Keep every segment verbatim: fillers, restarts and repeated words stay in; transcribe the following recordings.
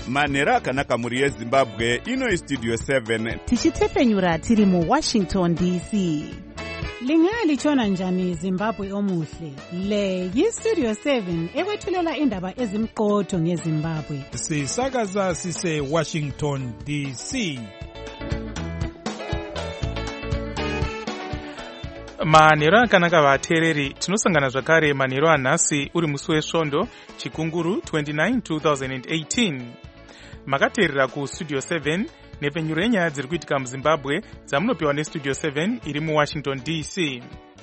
manhero akanaka muri yezimbabwe. Ino istudio seven tichitefenyura tiri mu Washington D C. Lingalitshona njani Zimbabwe omuhle? Le yistudio seven ekwethulela indaba ezimqotho ngeZimbabwe. Sisakaza sise Washington D C. Manhero akanaka vateereri, tinosangana zvakare manhero anhasi uri musi wesvondo chikunguru twenty-nine two thousand eighteen. Makateerera ku studio seven nepfenyuro yenyaya dziri kuitika muZimbabwe dzamunopiwa nestudio seven iri muWashington D C.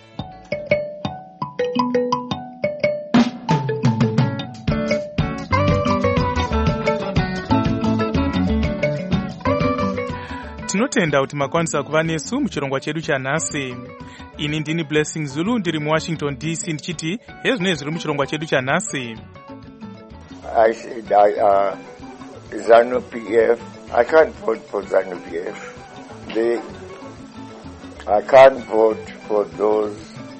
Tinotenda kuti makwanisa kuva nesu muchirongwa chedu chanhasi. Ini ndini Blessing Zulu ndiri muWashington D C ndichiti hezvinenge zviri muchirongwa chedu chanhasi. I said I uh, ZANU P F. I can't vote for ZANU P F. They, I can't vote for those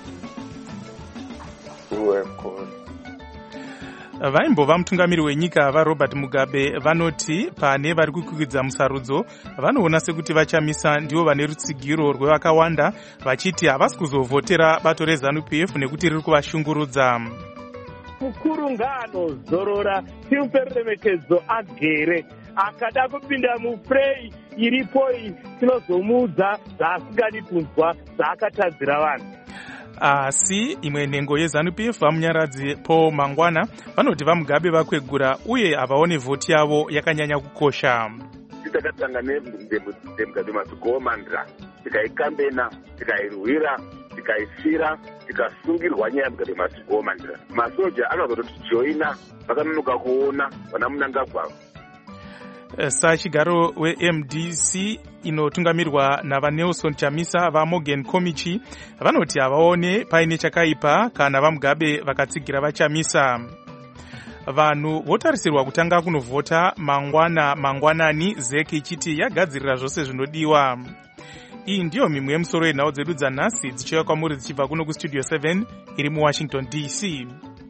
who have caused. Vaimbova mutungamiri wenyika vaRobert Mugabe vanoti pane vari kukwikwidzira musarudzo vanoona sekuti vachamisa ndivo vane rutsigiro rwevakawanda vachiti havasi kuzovhotera bato reZANU P F nekuti riri kuvashungurudza. Mukuru ngaanozorora timupe remekedzo agere akada kupinda mufrei iripo tinozomuudza zvaasingadi kunzwa zvaakatadzira vanhu. Asi imwe nhengo yeZANU P F vamunyaradzi Paul Mangwana vanoti vaMugabe vakwegura uye havaone vhoti yavo yakanyanya kukosha. Titakatanga neMugabe masikomandira tikaikambena tikairwira tikaisira tikasungirwa nyaya yeMugabe masikomandira masoja anozototijoina vakanonoka kuona vana Mnangagwa. Sachigaro weM D C inotungamirwa navaNelson Chamisa vaMorgan Komichi vanoti havaone paine chakaipa kana vaMugabe vakatsigira vaChamisa. Vanhu votarisirwa kutanga kunovhota mangwana mangwanani zeki ichiti yagadzirira zvose zvinodiwa. Iyi ndiyo mimwe yemusoro yenhau dzedu dzanhasi dzichiuya kwamuri dzichibva kuno kustudio seven iri muWashington D C.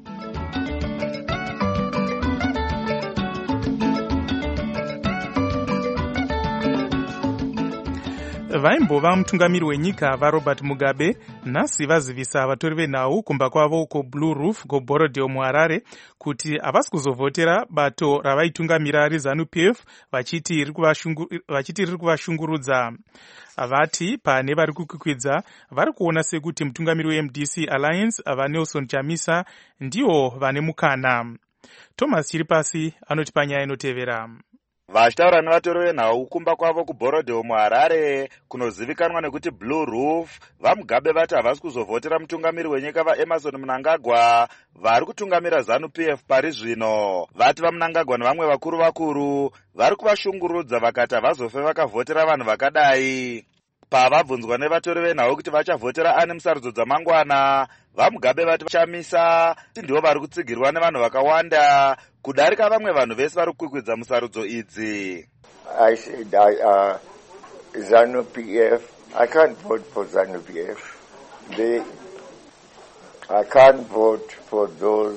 Vaimbova mutungamiri wenyika vaRobert Mugabe nhasi vazivisa vatori venhau kumba kwavo kuBlue Roof kuBorodeo muHarare kuti havasi kuzovhotera bato ravaitungamira reZANU P F vachiti riri kuvashungurudza. Vati pane vari kukwikwidza vari kuona sekuti mutungamiri weM D C Alliance vaNelson Chamisa ndiwo vane mukana. Thomas Chiripasi anoti panyaya inotevera. Vachitaura nevatori venhau kumba kwavo kuBorodeo muHarare kunozivikanwa nekuti Blue Roof vaMugabe vati havasi kuzovhotera mutungamiri wenyika vaEmerson Mnangagwa vari kutungamira ZANU P F pari zvino. Vati vaMnangagwa nevamwe vakuru vakuru vari kuvashungurudza vakati havazofe vakavhotera vanhu vakadai. Pavabvunzwa nevatori venhau kuti vachavhotera ani musarudzo dzamangwana, vaMugabe vati vachamisa ndivo vari kutsigirwa nevanhu vakawanda kudarika vamwe vanhu vese vari kukwikwidza musarudzo idzi. I said I, uh, ZANU P F. I can't vote for ZANU P F. They, I can't vote for those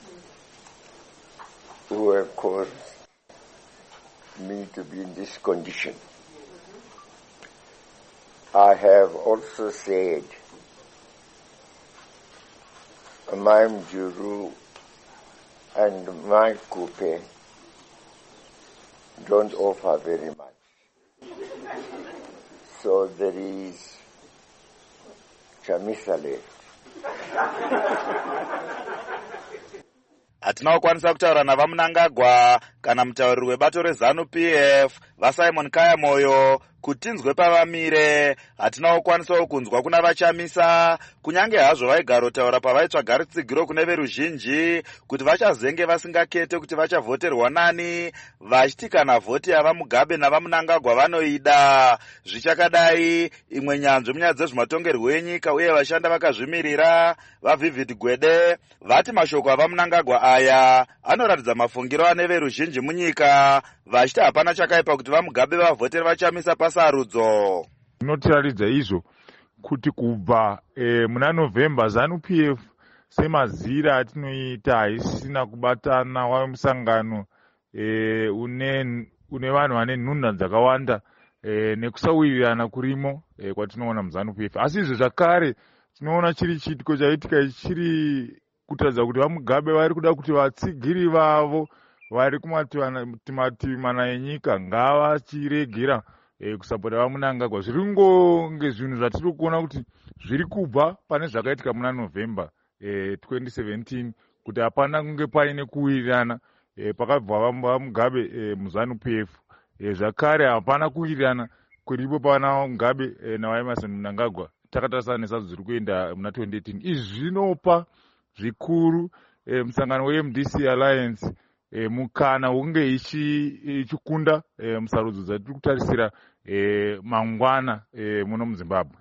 who have caused me to be in this condition. I have also said my Mjuru and my coupe don't offer very much. So there is Chamisa left. Hatina kukwanisa kutaura navaMnangagwa kana mutauriri webato reZANU P F vaSimon Kayamoyo kutinzwe pavamire. Hatina kukwanisawo kunzwa kuna vaChamisa kunyange hazvo vaigarotaura pavaitsvaga rutsigiro kune veruzhinji kuti vachazenge vasingakete kuti vachavhoterwa nani, vachiti kana vhoti yavaMugabe navaMnangagwa vanoida. Zvichakadai, imwe nyanzvi munyaya dzezvematongerwo enyika uye vashanda vakazvimirira vaVivid Gwede vati mashoko avaMnangagwa aya anoratidza mafungiro ane veruzhinji munyika, vachiti hapana chakaipa kuti vaMugabe vavhotere vaChamisa pasarudzo. Zvinotiratidza izvo kuti kubva e, muna November ZANU P F semazira atinoita haisisina kubatana wamusangano e, une une vanhu vane nhunha dzakawanda e, nekusawirirana kurimo e, kwatinoona muZANU P F. Asi izvo zvakare tinoona chiri chiitiko chaitika chiri kutaridza kuti vaMugabe vari kuda kuti vatsigiri vavo vari kumativi mana enyika ngavachiregera e, kusapota vaMunangagwa. Zviri ngonge zvinhu zvatiri kuona kuti zviri kubva pane zvakaitika muna November e, twenty seventeen kuti hapana kunge paine kuwirirana e, pakabva vaMugabe e, muZANU P F. E, zvakare hapana kuwirirana kuripo pana Mugabe e, naEmerson Mnangagwa takatarisa nesadzo zviri kuenda muna twenty eighteen. Izvi zvinopa zvikuru e, musangano weM D C Alliance e, mukana hunge ichikunda e, musarudzo dzatiri kutarisira e, mangwana e, muno muZimbabwe.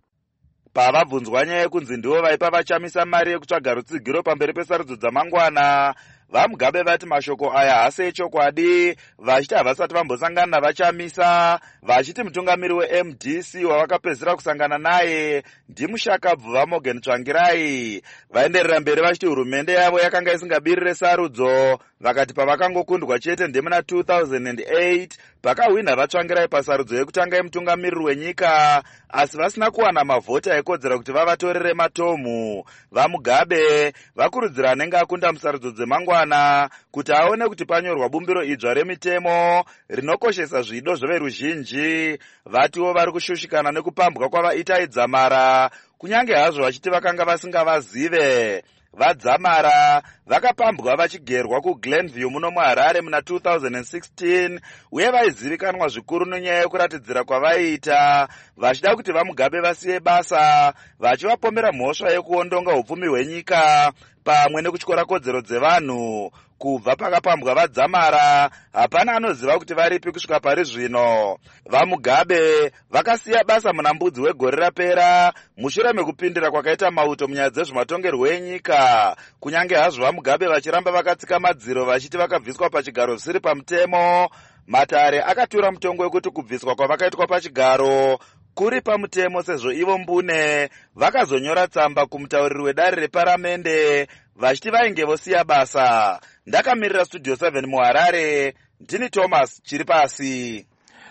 Pavabvunzwa nyaya yekunzi ndivo vaipa vachamisa mari yekutsvaga rutsigiro pamberi pesarudzo dzamangwana, vaMugabe vati mashoko aya hasi echokwadi, vachiti havasati vambosangana navachamisa, vachiti mutungamiri weM D C wavakapedzisira kusangana naye ndimushakabvu Morgan Tsvangirai. Vaenderera mberi vachiti hurumende yavo yakanga isingabirire sarudzo, vakati pavakangokundwa chete ndemuna two thousand eight pakahwina vaTsvangirai pasarudzo yekutanga yemutungamiriri wenyika, asi vasina kuwana mavhota ekodzera kuti vavatorere matomu. VaMugabe vakurudzira anenge akunda musarudzo dzemangwana kuti aone kuti panyorwa bumbiro idzva remitemo rinokoshesa zvido zveveruzhinji. Vatiwo vari kushushikana nekupambwa kwavaItai Dzamara, kunyange hazvo vachiti vakanga vasingavazive. VaDzamara vakapambwa vachigerwa kuGlenview muno muHarare muna two thousand sixteen uye vaizivikanwa zvikuru nenyaya yekuratidzira kwavaiita vachida kuti vaMugabe vasiye basa, vachivapomera mhosva yekuondonga upfumi hwenyika pamwe nekutyora kodzero dzevanhu. Kubva pakapambwa vaDzamara hapana anoziva kuti varipi kusvika pari zvino. VaMugabe vakasiya basa muna Mbudzi wegore rapera mushure mekupindira kwakaita mauto munyaya dzezvematongerwo enyika, kunyange hazvo vaMugabe vachiramba vakatsika madziro vachiti vakabviswa pachigaro zvisiri pamutemo. Matare akatura mutongo wekuti kubviswa kwavakaitwa pachigaro kuri pamutemo sezvo ivo mbune vakazonyora tsamba kumutauriri wedare reparamende vachiti vainge vosiya basa. Ndakamirira Studio seven muHarare, ndini Thomas chiri pasi.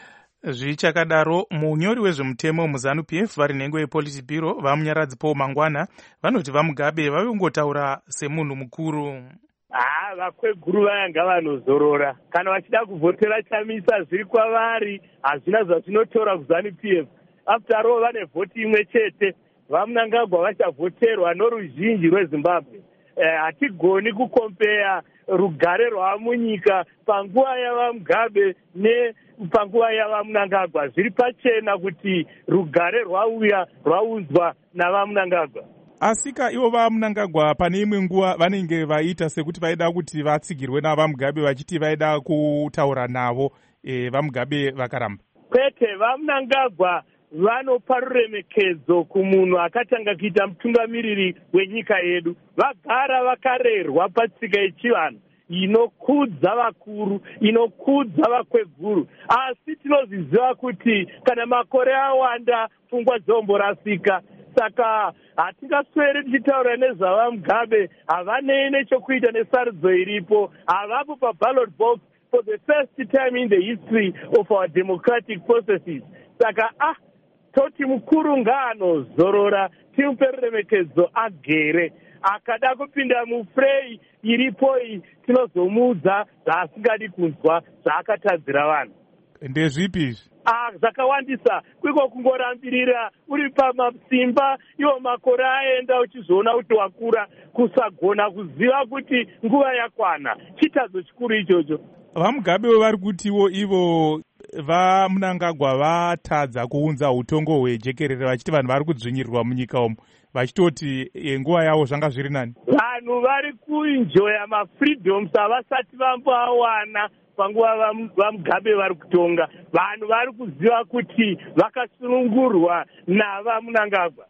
Zvichakadaro, munyori wezvemutemo muZANU P F vari nhengo yePoliti Bureau vamunyaradzi Paul Mangwana vanoti vaMugabe vavengotaura semunhu mukuru. Ah, vakweguru vayanga vanozorora kana vachida kuvhotera chamisa zviri kwavari hazvina zvazvinotora kuZANU P F. After all vane vhoti imwe chete. VaMunangagwa vachavhoterwa noruzhinji rweZimbabwe. Hatigoni eh, kukompeya rugare rwamunyika panguva yavaMugabe nepanguva yavaMunangagwa. Zviri pachena kuti rugare rwauya rwaunzwa navaMunangagwa. Asika ivo vaMunangagwa pane imwe nguva vanenge vaita sekuti vaida kuti vatsigirwe navaMugabe vachiti vaida kutaura navo, e, vaMugabe vakaramba. Kwete, vaMunangagwa vanopa ruremekedzo kumunhu akatanga kuita mutungamiriri wenyika yedu. Vagara vakarerwa patsika yechivanhu inokudza vakuru, inokudza vakweguru. Asi tinozviziva kuti kana makore awanda pfungwa dzomborasika. Saka hatingasweri tichitaura nezvavaMugabe havanei nechekuita nesarudzo iripo. Havapo paballot box for the first time in the history of our democratic processes. Saka ah toti mukuru ngaanozorora, timupe ruremekedzo agere. Akada kupinda mufrei iripo tinozomuudza zvaasingadi kunzwa zvaakatadzira vanhu. Ndezvipi izvi? Ah, zvakawandisa. Kwiko kungorambirira uri pamasimba iwo makore aenda uchizoona kuti wakura, kusagona kuziva kuti nguva yakwana. Chitadzo chikuru ichocho. VaMugabe vari kutiwo ivo vaMunangagwa vatadza kuunza utongo hwejekerere vachiti vanhu vari kudzvinyirirwa munyika umu, vachitoti nguva yavo zvanga zviri nani. Vanhu vari kuenjoya mafreedoms avasati vamboawana panguva vaMugabe vari kutonga. Vanhu vari kuziva kuti vakasunungurwa navaMunangagwa.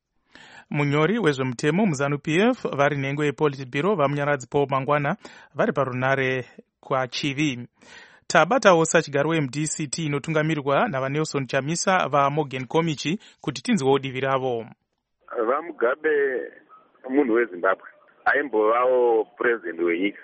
Munyori wezvemutemo muZANU P F vari nhengo yePoliti Bureau vamunyaradzi Paul Mangwana vari parunare kwaChivi. Tabatawo sachigaro weM D C T inotungamirwa navaNelson Chamisa vaMorgan Komichi kuti tinzwewo divi ravo. VaMugabe munhu weZimbabwe, aimbovawo president wenyika,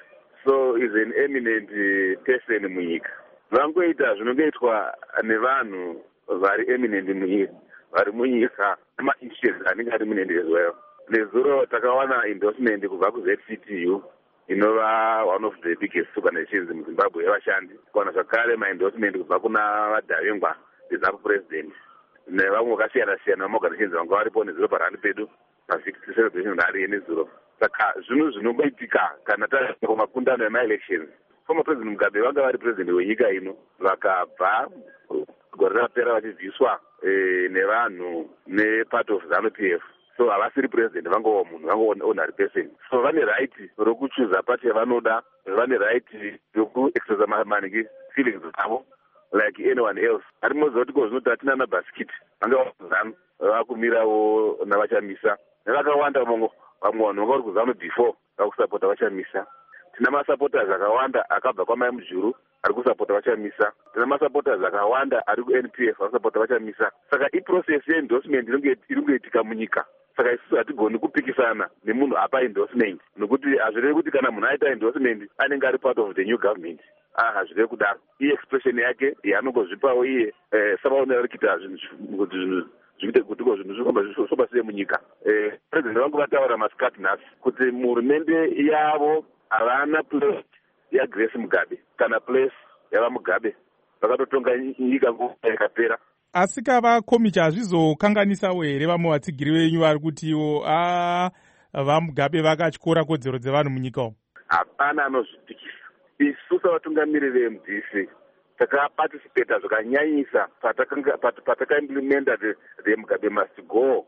so is an eminent uh, person munyika. Vangoita zvinongoitwa nevanhu vari eminent munyika, vari munyika ma-institutions anenge ari eminent as well. Nezuro takawana endorsement kubva ku-Z C T U inova one of the biggest organizations muZimbabwe yevashandi. Kuwana zvakare ma-endorsement kubva kuna vadhavengwa veZANU president nevamwe vakasiyana siyana vamaorganizations vanga varipo nezuro parani pedu pa-sixty celebration rari yenezuro. Saka zvinhu zvinomboitika kana taita kumakundano ema-elections. Former President Mugabe vanga vari president wenyika ino vakabva gore rapera vachibviswa eh, nevanhu ne-part of ZANU P F. So havasiri president vangowa munhu vangowa ordinary person. So vane right rokuchuza party yavanoda, vane right yokuexercise maningi feelings avo like anyone else. Ari moziva kuti kozvinoti hatina nabhasikiti vanga vakuzanu vakumirawo navachamisa nevakawanda vamwe vamwe vanhu vanga vari kuzanu before vakusapota vachamisa. Tina masupporters akawanda akabva kwamai mujuru ari kusapota vachamisa. Tina masupporters akawanda ari ku-N P F akusapota vachamisa. Saka iprocess ye-endorsement iri kuitika munyika. Saka isusu hatigoni kupikisana nemunhu apa endorsement nokuti hazvirevi kuti kana munhu aita endorsement anenge ari part of the new government. Ah, hazvirevi kudaro. Iye expression yake yaanongozvipawo iye eh, savaonera ari kuita zvinhu kuti zvinhu zvikuite kuti ko zvinhu zvirikufamba zvisoba sei munyika. Eh, president vangu vataura masikati nhasi kuti muhurumende yavo havana place yaGrace Mugabe kana place yava Mugabe. Vakatotonga nyika nguva yakapera. Asi kava komicha hazvizokanganisawo here vamwe vatsigiri venyu vari kutiwo a vaMugabe vakatyora kodzero dzevanhu munyika umu? Hapana anozvitikisa. Isu savatungamiri veM D C takaparticipata zvakanyanyisa pataka-implementa the, the Mugabe must go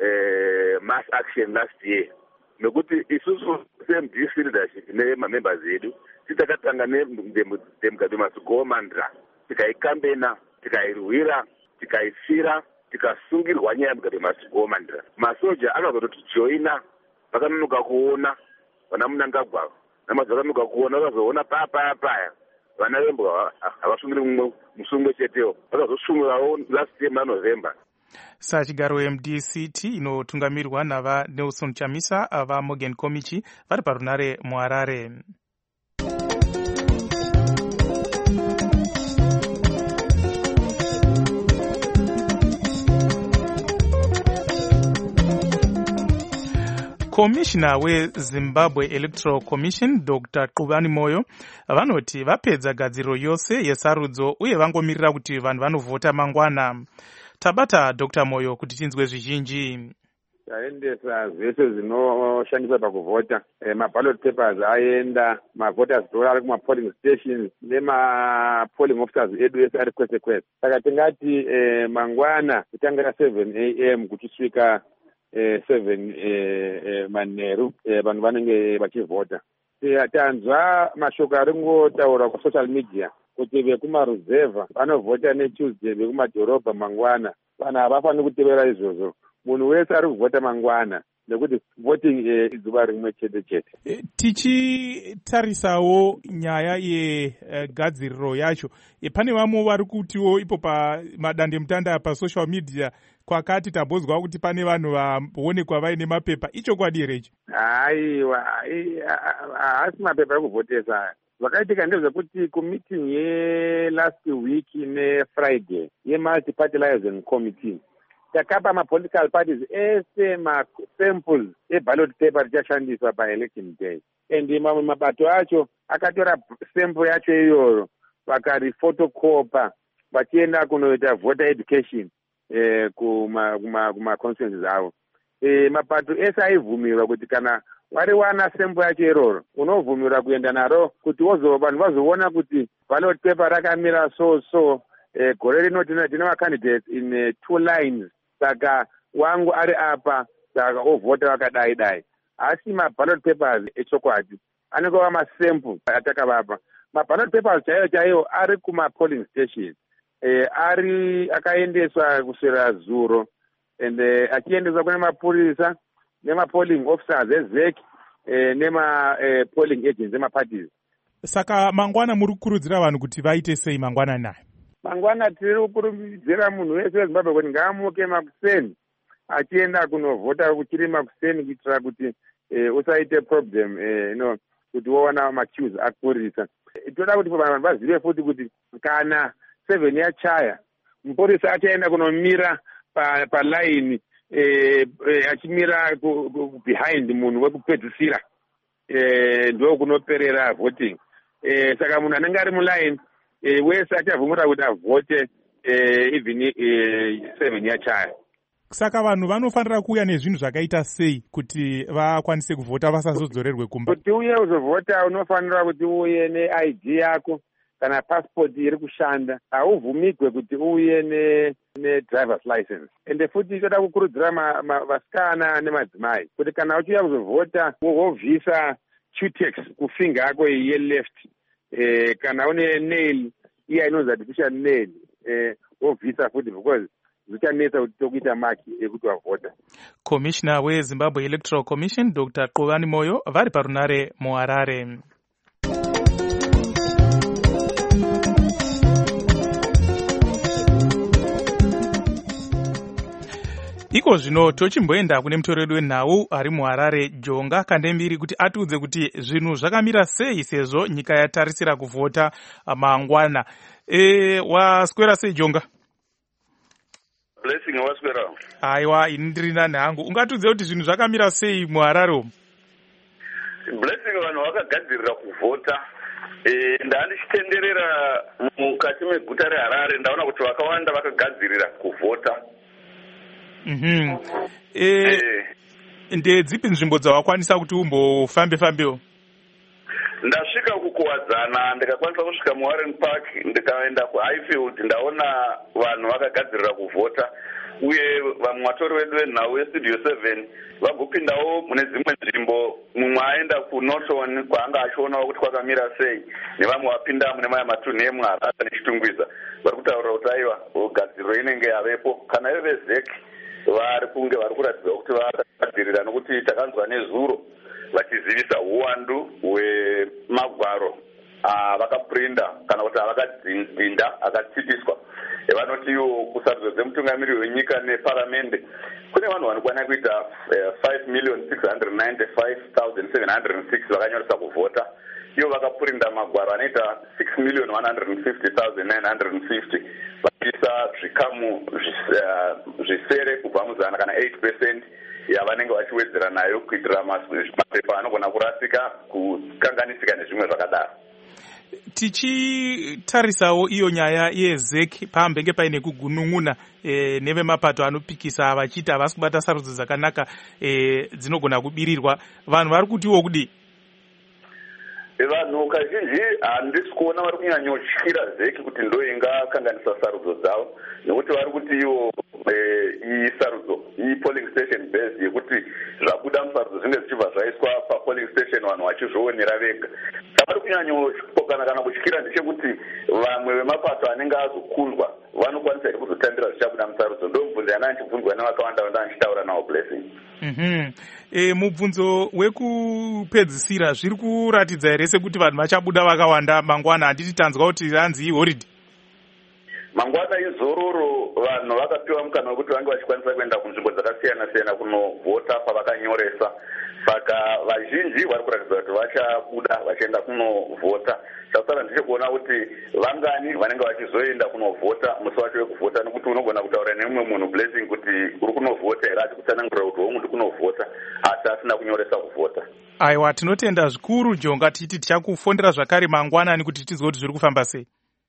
uh, mass action last year. Nokuti isusu seM D C leadership nemamembers edu titakatanga the Mugabe must go mantra, tikaikambena, tikairwira, tikaifira, tikasungirwa nyaya Mugabe must go mantra. Masoja akazototijoina vakanonoka kuona vana Mnangagwa namadzakanonoka kuona vakazoona paya paya paya vana vembwa havasungiri mumwe musungwe chetewo vakazosungirawo last year maNovember. Sachigaro M D C T inotungamirwa nava Nelson Chamisa ava Morgan Komichi vari parunare muHarare. Commissioner weZimbabwe Electoral Commission Doctor Qubani Moyo vanoti vapedza gadziro yose yesarudzo uye vangomirira kuti vanhu vanovhota mangwana. Tabata Doctor Moyo kuti tinzwe zvizhinji. Taendesa zvese zvinoshandiswa pakuvhota, e, maballot papers aenda, mavoters roll ari kuma-polling stations nema-polling officers edu ese ari kwese kwese. Saka tingati e, mangwana kutangira seven a m kuchisvika Eh, seven eh, eh, manheru eh, vanhu vanenge vachivhota. Tanzwa mashoko aringotaura kusocial media kuti vekumaruzevha vanovhota neTuesday, vekumadhorobha mangwana. Vanhu havafaniri kutevera izvozvo. Munhu wese ari kuvhota mangwana nekuti voting eh, izuva rimwe chete chete. E, tichitarisawo nyaya yegadziriro uh, yacho, e, pane vamwe vari kutiwo ipo pamadande mutanda pasocial media kwakati tambozwa kuti pane vanhu vaonekwa vaine mapepa. Ichokwadi here ichi? Haiwa, haasi mapepa ekuvhotesa. Zvakaitika ndezvekuti kumeeting ye-last week neFriday ye-multi-party liaison committee takapa ma-political parties ese ma-samples e-ballot paper richashandiswa pa-election day. And mamwe mabato acho akatora sample yacho iyoyo vakarifotocopa vachienda kunoita voter education eh, kuma-constituencies kuma avo. E, mapato ese aibvumirwa kuti kana wariwana sample yacho iroro unovhumirwa kuenda naro kuti vanhu vazoona kuti ballot paper rakamira so so. E, gore rino tina macandidates in uh, two lines. Saka wangu ari apa saka ovhota vakadai dai. Asi maballot papers echokwadi anenge masample atakavapa. Maballot papers chaiyo chaiyo ari kuma-polling stations. E, ari akaendeswa kuswera zuro and uh, achiendeswa kune mapurisa nema-polling officers ezek e, nema-polling uh, agents ema-parties. Saka mangwana muri kukurudzira vanhu kuti vaite sei mangwana nayo? Mangwana tiri kukurudzira munhu wese weZimbabwe kuti ngaamuke makuseni achienda kunovhota kuchiri makuseni kuitira kuti eh, usaite problem eh, no kuti wowana macues akupurisa. Toda kuti vanhu vazive futi kuti kana seven yachaya mupurisa achaenda kunomira palaini achimira behind munhu wekupedzisira ndo kunoperera voting. Saka munhu anenge ari mulaini wese achavhumura kuti avhote even seven yachaya. Saka vanhu vanofanira kuuya nezvinhu zvakaita sei kuti vakwanise kuvhota vasazodzorerwe kumba? Kuti uye uzovhota unofanira kuti uye ne-I D yako kana passport iri kushanda. Hauvhumigwe kuti uye ne-driver's license. Ende futi toda kukurudzira vasikana nemadzimai kuti kana uchiuya kuzovhota wovhisa Q-tex kufinga yako ye-left. Kana une nail iya inonzi artificial nail wovhisa futi because zvichanetsa kuti tokuita maki ekuti wavhota. Commissioner weZimbabwe Electoral Commission Doctor Quvani Moyo vari parunare muHarare. Iko zvino tochimboenda kune mutoredu wenhau ari muHarare Jonga Kandembiri kuti atiudze kuti zvinhu zvakamira sei sezvo nyika yatarisira kuvhota mangwana. E, waswera sei Jonga? Blessing waswera. Aiwa, ini ndiri nani hangu. Ungatiudze kuti zvinhu zvakamira sei muHarare umu? Blessing vanhu vakagadzirira kuvhota. E, ndandichitenderera mukati meguta reHarare ndaona kuti vakawanda vakagadzirira kuvhota. Mhm. Eh, ndedzipi nzvimbo dzawakwanisa kuti umbofambe fambewo? Ndasvika kukuwadzana ndikakwanisa kusvika muWarren Park ndikaenda kuHighfield ndaona vanhu vakagadzirira kuvhota uye vamwe vatori vedu venhau vestudio seven vagopindawo mune dzimwe nzvimbo mumwe aenda kuNorton kwaanga achionawo kuti kwakamira sei nevamwe vapinda mune maya matunhu emuHarare nechitungwiza vari kutaura kuti aiwa gadziriro inenge yavepo kana ive vezeki vari kunge vari kuratidza kuti vakagadzirira nokuti takanzwa nezuro vachizivisa uwandu hwemagwaro avakaprinda kana kuti avakadzinda akatsipiswa. Vanoti iwo kusarudzo dzemutungamiriri wenyika neparamende kune vanhu vanokwana kuita five million six hundred ninety-five thousand seven hundred six vakanyoresa kuvhota. Ivo vakaprinda magwaro anoita six million one hundred fifty thousand nine hundred fifty vachiisa zvikamu zvisere kubva muzana kana eight percent yavanenge vachiwedzera nayo kuitira mapepa anogona kurasika kukanganisika nezvimwe zvakadaro. Tichitarisawo iyo nyaya yezeki pambenge paine kugunun'una e, nevemapato anopikisa vachiti havasi kubata sarudzo dzakanaka e, dzinogona kubirirwa vanhu vari kutiwo kudi? Vanhu kazhinji handisi kuona vari kunyanyotyira zeki kuti ndo ingakanganisa sarudzo dzavo nekuti vari kuti iwo iyi sarudzo iyi polling station base yekuti zvabuda musarudzo zvinge zvichibva zvaiswa papolling station vanhu vachizvionera vega. Vari kunyanyopokana kana kutyira ndechekuti vamwe vemapato anenge azokundwa vanokwanisa here kuzotambira zvichabuda musarudzo. Ndo mubvunzo yana ndichibvunzwa nevakawanda vanda ndichitaura nawo Blessing. Mhm. E, mubvunzo wekupedzisira zviri kuratidza here sekuti vanhu vachabuda vakawanda mangwana? Handiti tanzwa kuti ranzi iholiday mangwana izororo. Vanhu vakapiwa mukana wekuti vange vachikwanisa kuenda kunzvimbo dzakasiyana siyana kunovhota pavakanyoresa. Saka vazhinji vari kuratidza kuti vachabuda vachienda kunovhota. Chasara ndichikuona kuti vangani vanenge vachizoenda kunovhota musi wacho wekuvhota nekuti unogona kutaura nemumwe munhu Blessing kuti uri kunovhota here achikutsanangurira kuti womunhu uri kunovhota asi asina kunyoresa kuvhota. Aiwa, tinotenda zvikuru Jonga, titi tichakufondera zvakare mangwanani kuti tizwe kuti zviri kufamba sei.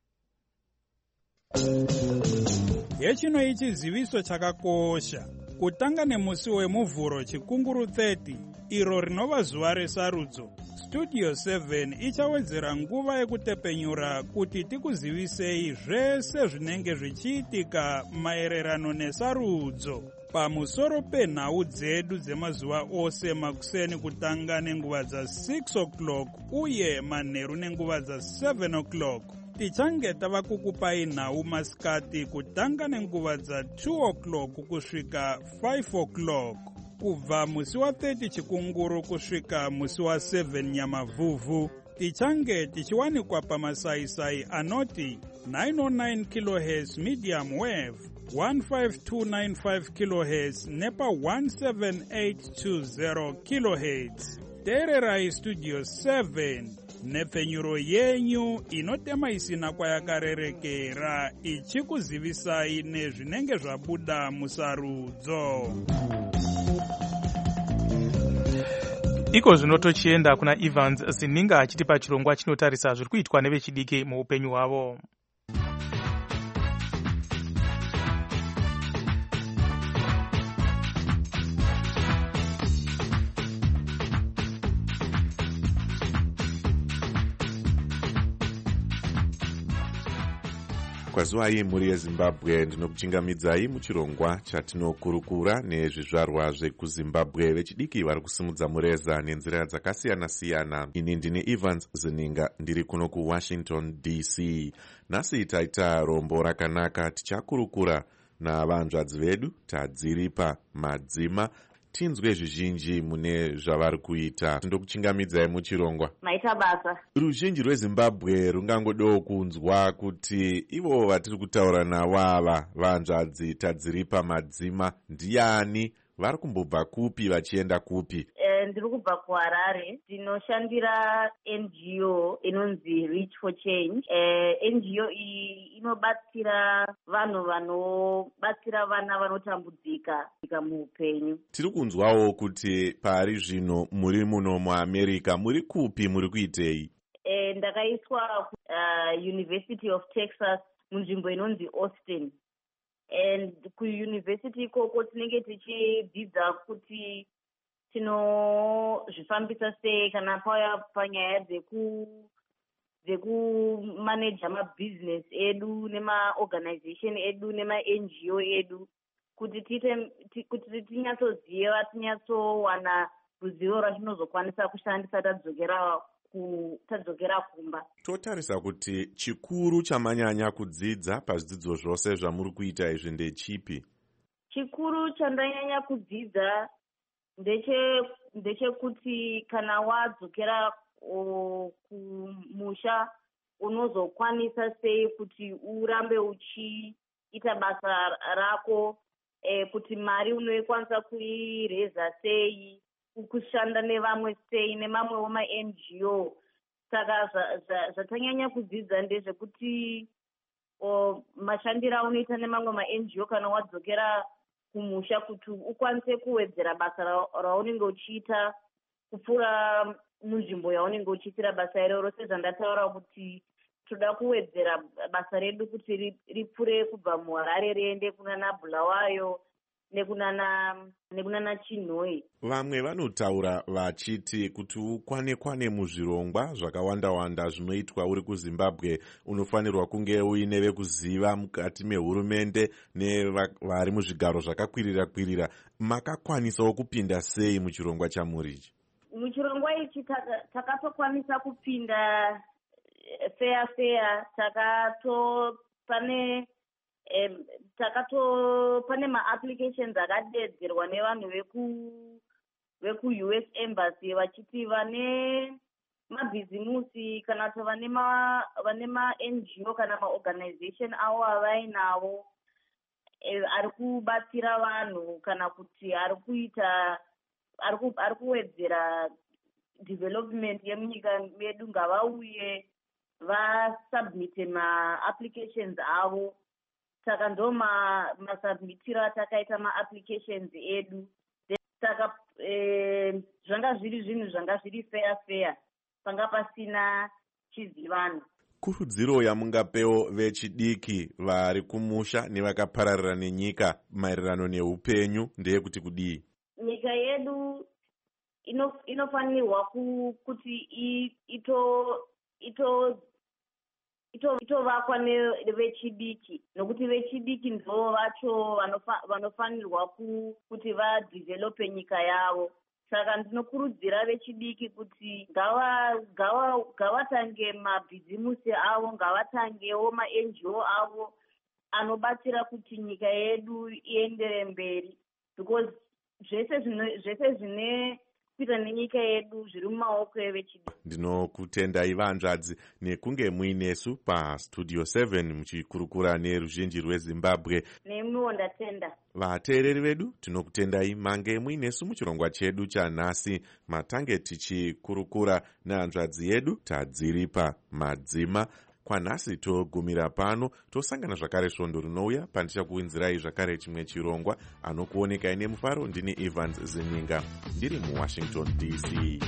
Yechino ichi ziviso chakakosha kutanga nemusi wemuvhuro chikunguru thirty iro rinova zuva resarudzo. Studio seven ichawedzera nguva yekutepenyura kuti tikuzivisei zvese zvinenge zvichiitika maererano nesarudzo pamusoro penhau dzedu dzemazuva ose makuseni kutanga nenguva dza-six o'clock uye manheru nenguva dza-seven o'clock. Tichange tava kukupai nhau masikati kutanga nenguva dza-two o'clock kusvika five o'clock. Kubva musi wa thirty chikunguru kusvika musi wa seven nyamavhuvhu tichange tichiwanikwa pamasaisai anoti nine oh nine kilohertz medium wave, fifteen two ninety-five kilohertz nepa seventeen eight twenty kilohertz. teererai studio seven nepfenyuro yenyu inotema isina kwayakarerekera ichikuzivisai nezvinenge zvabuda musarudzo. iko zvino tochienda kuna Evans Zininga achitipa chirongwa chinotarisa zviri kuitwa nevechidiki muupenyu hwavo. Kwazuwai mhuri yeZimbabwe, ndinokuchingamidzai muchirongwa chatinokurukura nezvizvarwa zvekuZimbabwe vechidiki vari kusimudza mureza nenzira dzakasiyana-siyana. Ini ndini Evans Zininga ndiri kuno kuWashington D C. Nhasi taita rombo rakanaka, tichakurukura navanzvadzi vedu tadziripa madzima. Tinzwe zvizhinji mune zvavari kuita. Ndokuchingamidzai muchirongwa. Maita basa. Ruzhinji rweZimbabwe rungangodawo kunzwa kuti ivo vatiri kutaura navo ava vanzvadzi tadziripa madzima ndiani, vari kumbobva kupi vachienda kupi? E, ndiri kubva kuHarare. Ndinoshandira N G O inonzi Reach for Change. E, N G O iyi inobatsira vanhu vanobatsira vana vanotambudzika muupenyu. Tiri kunzwawo kuti pari zvino muri muno muAmerica, muri kupi, muri kuitei? E, ndakaiswa uh, University of Texas munzvimbo inonzi Austin. And kuuniversity ikoko tinenge tichidzidza kuti tinozvifambisa sei kana pauya panyaya dzeku dzekumaneja mabusiness edu nemaorganization edu nemaN G O edu kuti tiite kuti tinyatsoziva tinyatsowana ruzivo rwatinozokwanisa kushandisa tadzokera tadzokera kumba. Totarisa kuti chikuru chamanyanya kudzidza pazvidzidzo zvose zvamuri kuita izvi ndechipi? Chikuru chandanyanya kudzidza ndeche ndechekuti kana wadzokera kumusha unozokwanisa sei kuti urambe uchiita basa rako, e, kuti mari unoikwanisa kuireza sei, kushanda nevamwe sei nemamwewo maN G O. Saka zvatanyanya kudzidza ndezvekuti mashandiro aunoita nemamwe maN G O kana wadzokera kumusha kuti ukwanise kuwedzera basa raunenge uchiita kupfuura munzvimbo yaunenge uchiitira basa iroro. Sezvandataura kuti toda kuwedzera basa redu kuti ripfuure kubva muHarare riende kunana Bulawayo nekunana nekunana Chinhoyi. Vamwe vanotaura vachiti kuti ukwane kwane muzvirongwa zvakawanda-wanda zvinoitwa uri kuZimbabwe unofanirwa kunge uine vekuziva mukati mehurumende nevari muzvigaro zvakakwirira-kwirira. Makakwanisawo kupinda sei muchirongwa chamurichi? Muchirongwa ichi takatokwanisa kupinda fair fair. Takato pane Um, takato pane ma-applications akadedzerwa nevanhu veku veku-U S Embassy vachiti vane mabhizimusi kana kuti vane ma vane ma-N G O kana ma-organization avo avainavo, e, ari kubatsira vanhu kana kuti ari kuita ari kuwedzera development yemunyika medu ngavauye vasubmite ma-applications avo. Saka ndo masubmitiro atakaita ma-applications edu. Saka e, zvanga zviri zvinhu zvanga zviri fair fair, panga pasina chizivano. Kurudziro yamungapewo vechidiki vari kumusha nevakapararira nenyika maererano neupenyu ndeyekuti kudii? Nyika yedu inofanirwa kuti ito ito itovakwa nevechidiki, nokuti vechidiki ndo vacho vanofanirwa kuti vadevelope nyika yavo. Saka ndinokurudzira vechidiki kuti ngavatange mabhizimusi avo, ngavatangewo maN G O avo anobatsira kuti nyika yedu iendere mberi, because zvese zvine kuita nenyika yedu zviri mumaoko evechidiki. Ndinokutendai vanzvadzi nekunge muinesu pastudio seven muchikurukura neruzhinji rwezimbabwe. Nemiwo ndatenda. Vateereri vedu tinokutendai mange muinesu muchirongwa chedu chanhasi, matange tichikurukura nehanzvadzi yedu Tadziripa Madzima. Kwanhasi togumira pano, tosangana zvakare svondo rinouya pandichakuinzirai zvakare chimwe chirongwa. Anokuonekai nemufaro ndini Evans Zininga ndiri muWashington D C.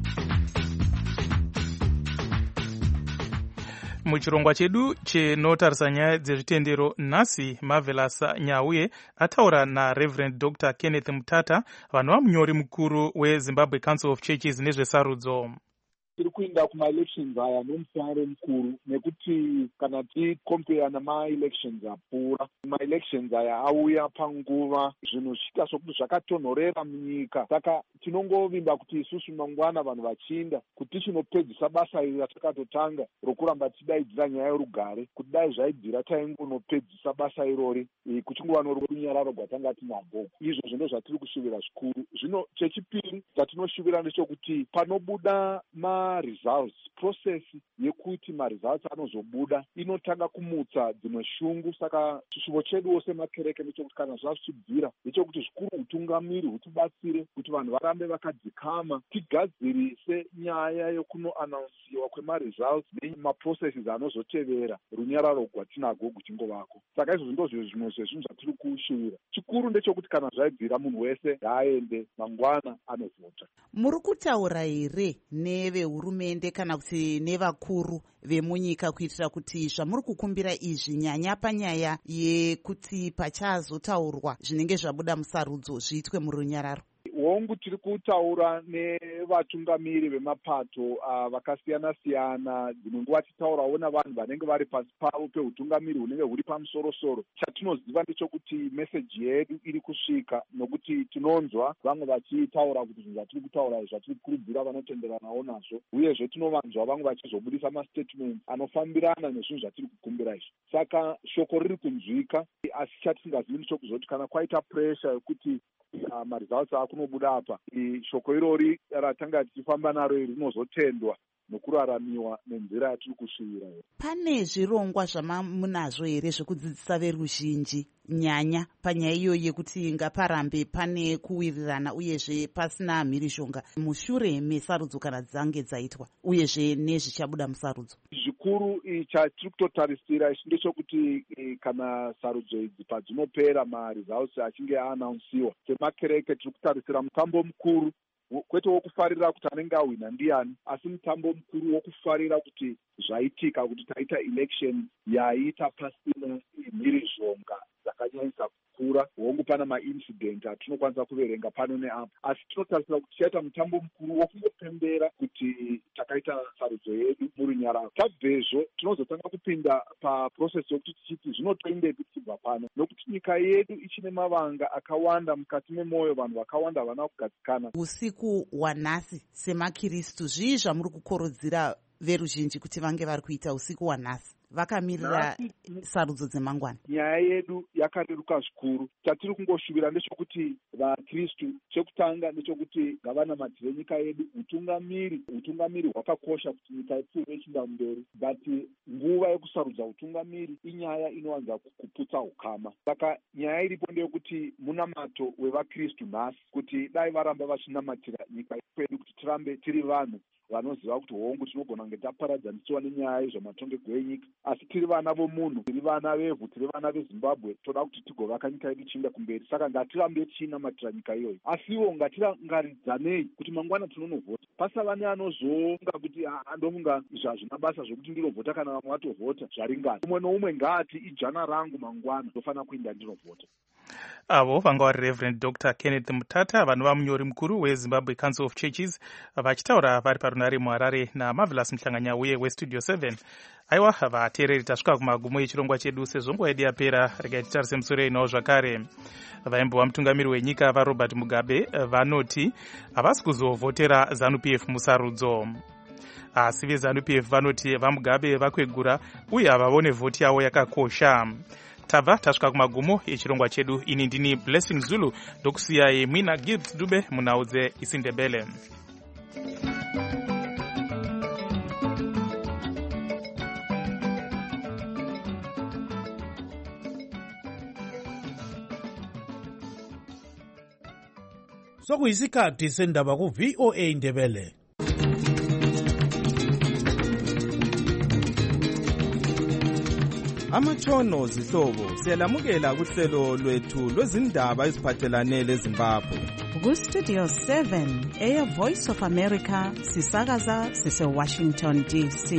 Muchirongwa chedu chinotarisa nyaya dzezvitendero nhasi, Marvelous Nyauye ataura naReverend Doctor Kenneth Mutata, vanova munyori mukuru weZimbabwe Council of Churches nezvesarudzo. Tiri kuinda kuma-elections aya nomufaro mukuru, nekuti kana tikompera nama-elections apfuura, ma-elections aya auya panguva zvinhu zvichiita sokuti zvakatonhorera munyika. Saka tinongovimba kuti isusu mangwana vanhu vachiinda kuti tinopedzisa basa iri ratakatotanga rokuramba tidaidzira nyaya yorugare, kuti dai zvaibvira taingonopedzisa basa irori kuchingova norunyararo rwatanga tinarwo. Izvo zvino zvatiri kushuvira zvikuru. Zvino chechipiri chatinoshuvira ndechekuti panobuda ma results process yekuti ma-results anozobuda inotanga kumutsa dzimwe shungu. Saka chishuvo cheduwo semakereke ndechekuti kana zvazvichibvira ndechekuti zvikuru utungamiri hutibatsire kuti vanhu varambe vakadzikama, tigadzirise nyaya yokunoanaunsiwa kwema-results nemaprocesses anozotevera runyararo rwatinarwo kuchingovako. Saka izvo ndozvo zvimwe zvezvinhu zvatiri kushuvira. Chikuru ndechekuti kana zvaibvira munhu wese ngaaende mangwana anovhota. Muri kutaura here nevehurumende kana kuti nevakuru vemunyika kuitira kuti zvamuri kukumbira izvi nyanya panyaya yekuti pachazotaurwa zvinenge zvabuda musarudzo zviitwe murunyararo? Hongu tiri kutaura nevatungamiri vemapato uh, vakasiyana-siyana. Dzimwe nguva tichitaurawo navanhu vanenge vari pasi pavo peutungamiri hunenge huri pamusoro-soro. Chatinoziva ndechekuti meseji yedu iri kusvika, nokuti tinonzwa vamwe vachitaura kuti zvinhu zvatiri kutaura zvatiri kukurudzira vanotenderanawo nazvo, uyezve tinovanzwa vamwe vachizobudisa mastatement anofambirana nezvinhu zvatiri kukumbira izvi. Saka shoko riri kunzwika, asi chatisingazivi ndechokuzoti kana kwaita pressure yokuti Uh, ma-results akunobuda apa, shoko irori ratanga tichifamba naro iri rinozotendwa nokuraramiwa nenzira yatiri kushuvira. Pane zvirongwa zvamamunazvo here zvekudzidzisa veruzhinji nyanya panyaya iyo yekuti ngaparambe pane kuwirirana uyezve pasina mhirishonga mushure mesarudzo kana dzange dzaitwa, uyezve nezvichabuda musarudzo? Zvikuru chatiri kutotarisira ichi ndechekuti kana sarudzo idzi padzinopera ma-results achinge aanaunsiwa, semakereke tiri kutarisira mutambo mukuru, kwete wokufarira kuti anenge ahwina ndiani, asi mutambo mukuru wokufarira kuti zvaitika kuti taita election yaita pasina mhirizhonga dzakanyanyisa kukura. Hongu pana ma-incident atinokwanisa kuverenga pano neapo, asi tinotarisira kuti tichaita mutambo mukuru wokungopembera kuti takaita sarudzo yedu murunyararo. Tabvezvo tinozotanga kupinda paprocess yokuti tichiti zvinotoindepi tichibva pano, nokuti nyika yedu ichine mavanga akawanda mukati memwoyo, vanhu vakawanda vana kugadzikana. Usiku hwanhasi semakristu, zvii zvamuri kukorodzera veruzhinji kuti vange vari kuita usiku hwanhasi vakamirira sarudzo dzemangwana? Nyaya yedu yakareruka zvikuru. Chatiri kungoshuvira ndechekuti vakristu, chekutanga ndechekuti gavanamatire nyika yedu, utungamiri utungamiri hwakakosha kuti nyika ipfuure ichienda mberi, but nguva yekusarudza utungamiri inyaya inowanza kuputsa ukama. Saka nyaya iripo ndeyekuti munamato wevakristu nhasi kuti dai varamba vachinamatira nyika yedu, kuti tirambe tiri vanhu vanoziva kuti hongu tinogona kunge taparadzanisiwa nenyaya yezvematongerwo enyika, asi tiri vana vomunhu, tiri vana vevhu, tiri vana veZimbabwe, toda kuti tigovaka nyika yedu ichienda kumberi. Saka ngatirambe tichinamatira nyika iyoyi, asiwo ngatirangaridzanei kuti mangwana tinonovhota, pasava neanozonga kuti andofunga zvazvina basa zvokuti ndinovhota kana vamwe vatovhota zvaringana. Umwe noumwe ngaati ijana rangu mangwana ndofanira kuinda ndinovhota. Avo vanga vari Reverend Doctor Kenneth Mutata, vanova munyori mukuru weZimbabwe Council of Churches, vachitaura vari parunare muHarare naMarvelous Nyauye weStudio seven. Aiwa, vateereri tasvika kumagumo echirongwa chedu. Sezvo nguva yedu yapera, regai titarise musoro inawo zvakare. Vaimbova mutungamiri wenyika vaRobert Mugabe vanoti havasi kuzovhotera ZANU-P F musarudzo, asi veZANU-P F vanoti vaMugabe vakwegura uye havavone vhoti yavo yakakosha. tabva tasvika kumagumo echirongwa chedu. Ini ndini Blessing Zulu ndokusiyai Mwina Gibbs Dube munhau dzeIsindebele. Sokuyisikhathi sendaba ku V O A Ndebele. Amatshono zihlobo siyalamukela kuhlelo lwethu lwezindaba eziphathelane leZimbabwe. Ku Studio seven eya Voice of America sisakaza sise Washington D C.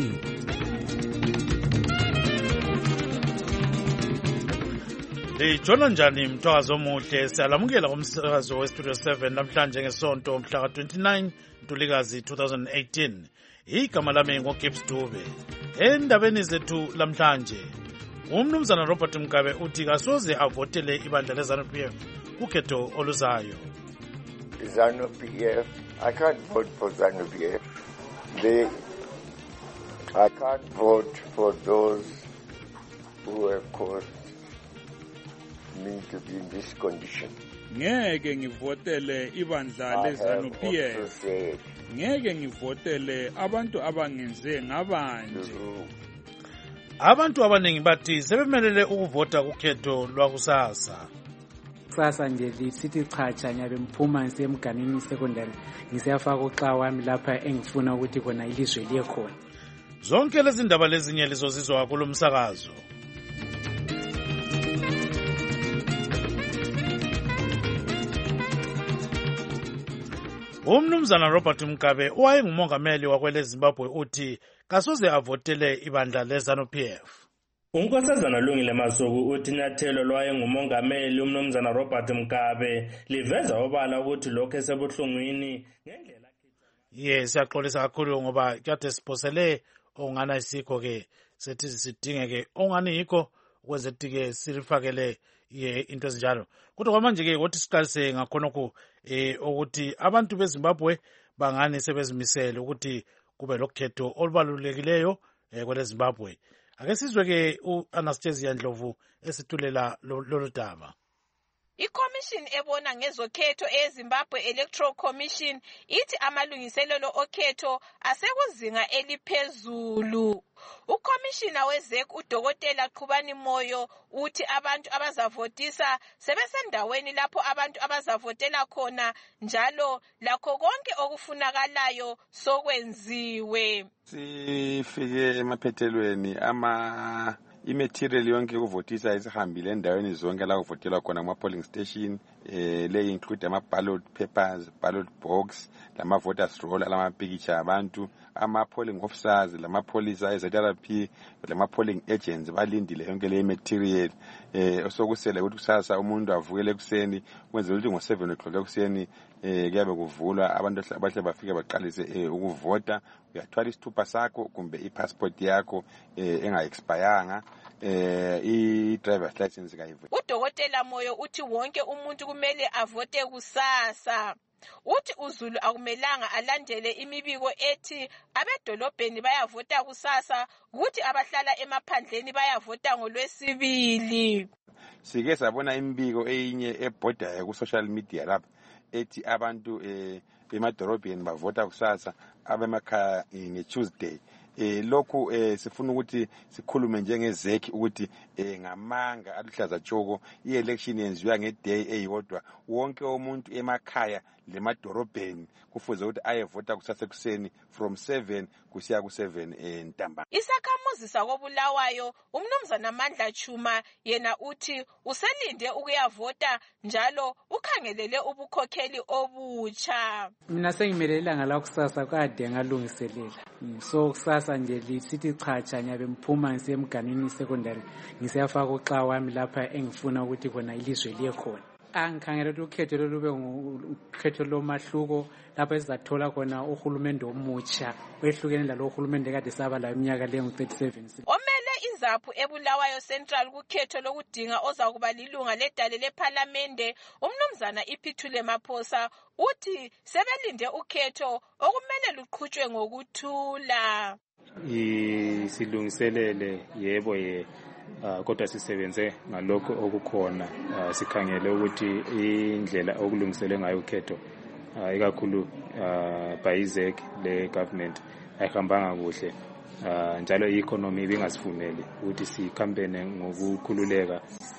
Lijona njani mthwazo omuhle, siyalamukela kumsakazo we Studio seven namhlanje ngesonto mhla ka twenty-nine Ntulikazi twenty eighteen. Igama lami ngoGibbs Dube. Endabeni zethu lamhlanje, umnumzana Robert Mugabe uthi kasoze avotele ibandla leZANU P F kukhetho oluzayo. ZANU P F, I can't vote for ZANU P F. They, I can't vote for those who have caused me to be in this condition. Ngeke ngivotele ibandla leZANU P F. Ngeke ngivotele abantu abangenze ngabanje. Abantu abaningi bathi sebemelele ukuvota kukhetho lwakusasa. Kusasa nje lisithi chacha nyabe mphuma ngisemganini secondary ngisiyafaka uxa wami lapha engifuna ukuthi kona ilizwe liye khona. Zonke lezi ndaba lezinye lizozizwa kulo msakazo. Umnumzana Robert Mugabe owayengumongameli wakwele Zimbabwe uthi kasoze avotele ibandla leZANU P F. Unkosazana Lungile Masuku uthi nyathelo lwayengumongameli umnumzana Robert Mugabe liveza obala ukuthi lokho esebuhlungwini ngendlela. Yes, siyaxolisa kakhulu ngoba kade siphosele ongana isikho ke sethi sidinge ke ongani yikho ukwenzethi ke sirifakele ye into ezinjalo. Kodwa manje ke ukuthi siqalise ngakhona ku eh ukuthi abantu beZimbabwe bangani sebezimisela ukuthi kube lokhetho olubalulekileyo eh kwele Zimbabwe. Ake sizwe ke uAnastasia Ndlovu esithulela lolu daba. I-Commission ebona ngezokhetho eZimbabwe Electoral Commission ithi amalungiselelo okhetho asekuzinga eliphezulu. uCommissioner weZEC uDokotela Qhubani Moyo uthi abantu abazavotisa sebesendaweni lapho abantu abazavotela khona njalo lakho konke okufunakalayo sokwenziwe. Sifike emaphethelweni ama imaterial yonke ukuvotisa isihambile endaweni zonke la kuvotelwa khona ama polling station eh le include ama ballot papers, ballot box, lama voters roll, lama picture abantu, ama polling officers, lama police Z R P, lama polling agents balindile yonke le material eh osokusele ukuthi kusasa umuntu avukele ekuseni kwenzela ukuthi ngo seven o'clock ekuseni eh kuyabe kuvulwa abantu abahle bafike baqalise ukuvota. Uyathwala isithupha sakho kumbe ipassport yakho eh enga expiranga eh I driver's license kayivu. uDokotela Moyo uthi wonke umuntu kumele avote kusasa. Uthi uZulu akumelanga alandele imibiko ethi abedolobheni bayavota kusasa ukuthi abahlala emaphandleni bayavota ngolwesibili. Sike sabona imibiko eyinye ebhoda ku social media lapha ethi abantu eh emadorobheni bavota kusasa abemakhaya ngeTuesday. Eh lokhu eh sifuna ukuthi sikhulume njengezeki ukuthi eh ngamanga aluhlaza tshoko ielection yenziwa ngeday eyodwa wonke umuntu emakhaya lemadorobheni kufuze ukuthi ayevota kusasa ekuseni from seven kusiya ku seven entamba. Isakhamuzi sakobulawayo umnumzana Mandla Chuma yena uthi uselinde ukuyavota njalo ukhangelele ubukhokheli obutsha. Mina sengimelela ngala kusasa kade ngalungiselela. So kusasa nje lisithi chacha nyabe mphuma ngisemganini secondary ngisiyafaka uxa wami lapha engifuna ukuthi kona ilizwe liye khona. Angikhangela ukuthi ukhetho lolube ukhetho lomahluko lapho sizathola khona uhulumende omutsha wehlukene lalo uhulumende kade saba la iminyaka le thirty-seven. Omele inzaphu ebulawayo Central kukhetho lokudinga ozakuba lilunga ledale leParliament umnumzana Iphithule Maphosa uthi sebelinde ukhetho okumele luqhutshwe ngokuthula. Isilungiselele yebo ye uh, kodwa sisebenze ngalokho okukhona. Uh, sikhangele ukuthi indlela okulungiselwe ngayo ukhetho uh, ikakhulu uh, by izek le government ayihambanga kuhle. Uh, njalo i-economy ibingasivumeli ukuthi sikhambene ngokukhululeka,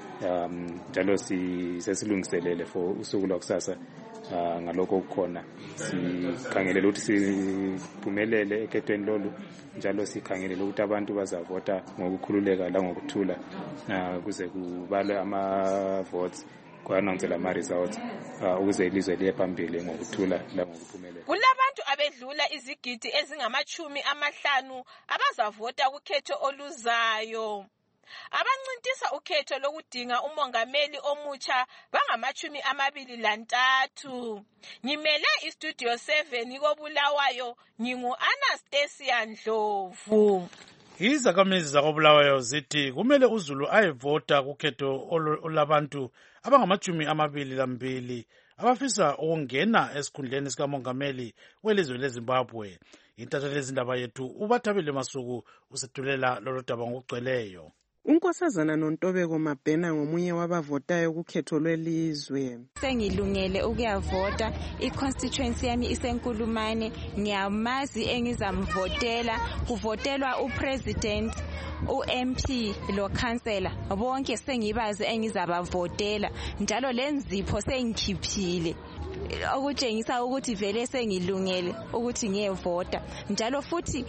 um, njalo sesilungiselele for usuku lwakusasa. Uh, ngalokho okukhona sikhangelele ukuthi siphumelele ekhethweni lolu, njalo sikhangelele ukuthi abantu bazavota ngokukhululeka la ngokuthula uh, kuze kubalwe ama-votes kwanonsela ama-results uh, ukuze ilizwe liye phambili ngokuthula la ngokuphumelela. Kulabantu abedlula izigidi ezingamachumi amahlanu abazavota kukhetho oluzayo. Abancintisa ukhetho lokudinga umongameli omutsha bangamachumi amabili lantathu. Ngimele iStudio seven koBulawayo, ngingu-Anastasia Ndlovu. Izakhamizi zakoBulawayo zithi kumele uZulu ayevota kukhetho olabantu abangamachumi amabili lambili abafisa ukungena esikhundleni sikamongameli welizwe leZimbabwe. Intatheli yezindaba yethu uBathabile Masuku usethulela lolu daba ngokugcweleyo. Unkosazana Nontobeko Mabhena ngomunye wabavotayo kukhetho lwelizwe. Sengilungele ukuyavota, i-constituency yami isenkulumane, ngiyamazi engizamvotela, kuvotelwa upresident, u-M P lo councillor, bonke sengibazi engizabavotela, njalo lenzipho sengikhiphile. Okutshengisa ukuthi vele sengilungele ukuthi ngiyevota, njalo futhi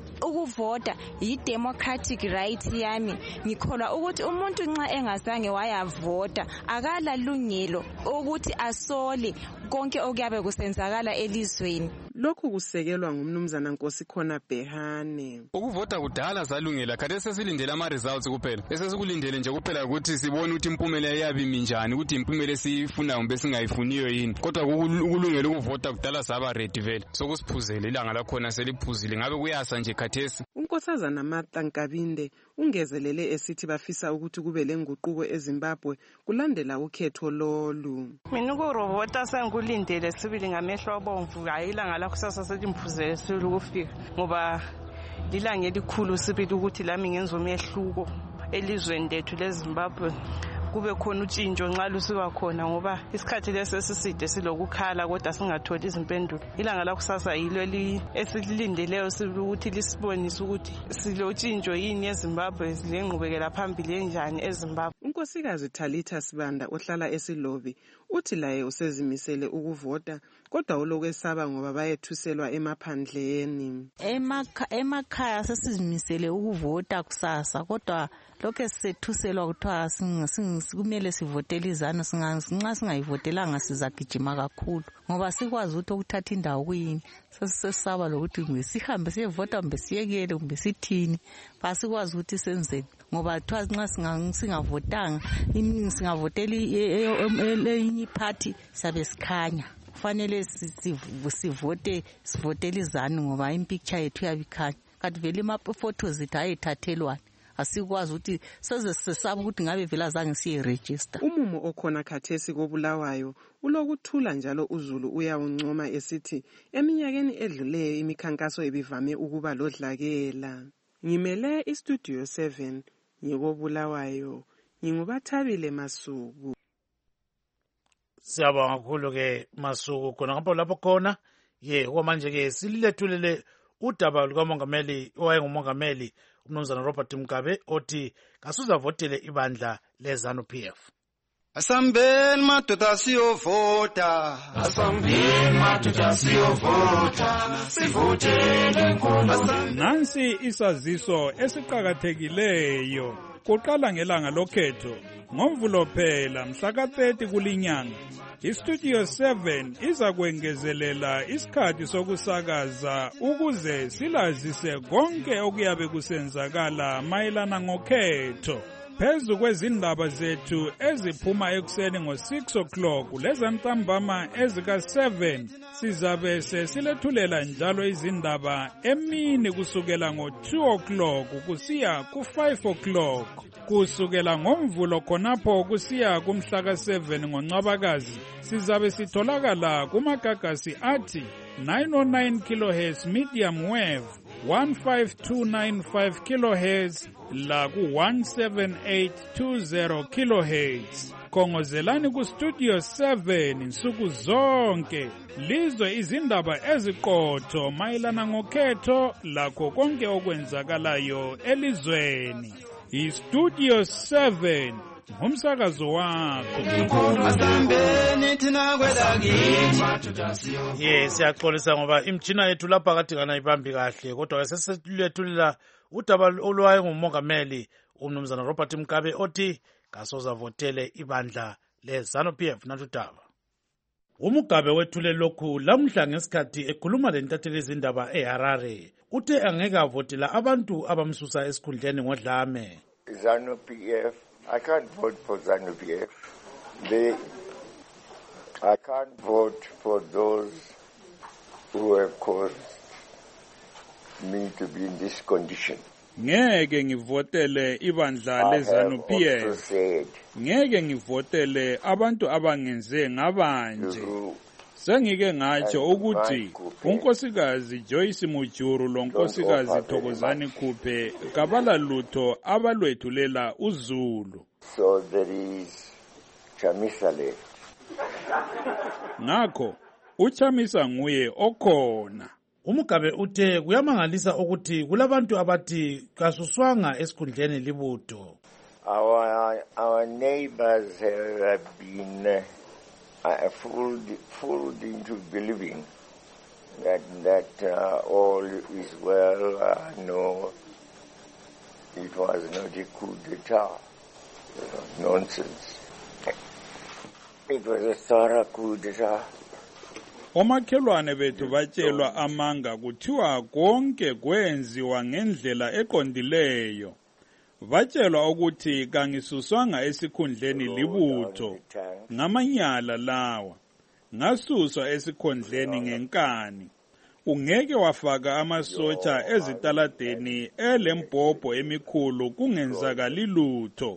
ukuvota yi-democratic right yami. Ngikholwa ukuthi umuntu nxa engazange wayavota akala lungelo ukuthi asole konke okuyabe kusenzakala elizweni. Lokhu kusekelwa ngumnumzana Nkosikhona Behane. Ukuvota kudala salungela, kade sesilindele ama-results kuphela. Esesikulindele nje kuphela ukuthi sibone ukuthi impumela yabi minjani, ukuthi impumela esiyifunayo kumbe singayifuniyo yini. Kodwa ukulungela ukuvota kudala saba ready vele. Sokusiphuzele ilanga lakhona seliphuzile, ngabe kuyasa nje khathesi. Unkosazana Martha Nkabinde ungezelele esithi bafisa ukuthi kube lenguquko eZimbabwe kulandela ukhetho lolu. Mina ukuvota sengikulindele sibili ngamehlo abomvu, ayilanga lakusasa seliphuzele sibili ukufika, ngoba lilanga elikhulu sibili ukuthi lami ngenza umehluko elizweni lethu leZimbabwe. Kube khona utshintsho nxa lusiba khona, ngoba isikhathi lesi esiside silokukhala kodwa singatholi izimpendulo. Ilanga lakusasa yilo esilindeleyo sibili ukuthi lisibonise ukuthi silotshintsho yini eZimbabwe, silengqubekela phambili enjani eZimbabwe. Unkosikazi Talitha Sibanda ohlala eSilobi uthi laye usezimisele ukuvota, kodwa ulokwesaba ngoba bayethuselwa emaphandleni. Emakhaya sesizimisele ukuvota kusasa, kodwa lokho sisethuselwa kuthiwa kumele sivotele izanu, nxa singayivotelanga sizagijima kakhulu, ngoba sikwazi ukuthi ukuthatha indawo kuyini. Sesisaba lokuthi kumbe sihambe siyevota kumbe siyekele kumbe sithini, basikwazi ukuthi senzeni, ngoba kuthiwa nxa singavotanga singavotela enye iphathi sabe sikhanya. Kufanele sivote sivotele izanu ngoba impicture yethu yabikhanya, kanti vele ama-photos ethu ayethathelwana. Asikwazi ukuthi seze sesaba ukuthi ngabe vela zange siye-register. Umumo okhona khathesi koBulawayo ulokuthula, njalo uZulu uyawuncoma esithi eminyakeni edluleyo imikhankaso ibivame ukuba lodlakela. Ngimele iStudio seven ngikoBulawayo, nginguBathabile Masuku. Siyabonga kakhulu ke Masuku, khona ngapho lapho khona ye okwamanje ke silethulele udaba lukamongameli owayengumongameli umnumzana Robert Mugabe othi kasuzavotele ibandla leZANU P F. Asambeni madoda siyovota, asambeni madoda siyovota, sivotele nkulunkulu. Nansi isaziso esiqhakathekileyo. Kuqala ngelanga lokhetho ngoMvulo phela mhla ka thirty kulinyanga. iStudio seven iza kwengezelela isikhathi sokusakaza ukuze silazise konke okuyabe kusenzakala mayelana ngokhetho. Phezu kwezindaba zethu eziphuma ekuseni ngo-six o'clock lezantambama ezika seven sizabe sesilethulela njalo izindaba emini kusukela ngo-two o'clock kusiya ku-five o'clock. Kusukela ngoMvulo khonapho kusiya kumhla ka seven ngoNcwabakazi sizabe sitholakala kumagagasi athi nine oh nine kilohertz medium wave, one five two nine five kilohertz la ku one seven eight two zero kilohertz. Khongozelani ku Studio seven nsuku zonke lizwe izindaba eziqotho mayelana ngokhetho lakho konke okwenzakalayo elizweni. iStudio seven ngumsakazo wakho. Yes, siyaxolisa ngoba imtshina yethu lapha kade ngana ibambi kahle, kodwa sesethulethulila udaba olwaye ngumongameli umnumzana Robert Mugabe othi kasoza votele ibandla leZANU P F natudaba. uMugabe wethule lokhu lamhla ngesikhathi ekhuluma lentatheli izindaba eHarare. Uthe angeke avotela abantu abamsusa esikhundleni ngodlame. ZANU P F, I can't vote for ZANU P F. They, I can't vote for those who have caused me to be in this condition. Ngeke ngivotele ibandla leZANU P F. Ngeke ngivotele abantu abangenze ngabanje. Sengike ngatsho ukuthi unkosikazi Joyce Mujuru lonkosikazi Thokozani Khuphe kabala lutho abalwethulela uZulu. So there is Chamisa left. Ngakho uChamisa nguye okhona. uMugabe uthe kuyamangalisa ukuthi kulabantu abathi kasuswanga esikhundleni libutho. Our our neighbors have been uh, fooled fooled into believing that that uh, all is well. Uh, no, it was not a coup d'etat. You know, nonsense. It was a thorough coup d'etat. Omakhelwane bethu batshelwa amanga kuthiwa konke kwenziwa ngendlela eqondileyo. Batshelwa ukuthi kangisuswanga esikhundleni libutho ngamanyala lawa. Ngasuswa esikhundleni ngenkani. Ungeke wafaka amasotsha ezitaladeni elembhobho emikhulu kungenzakali lutho.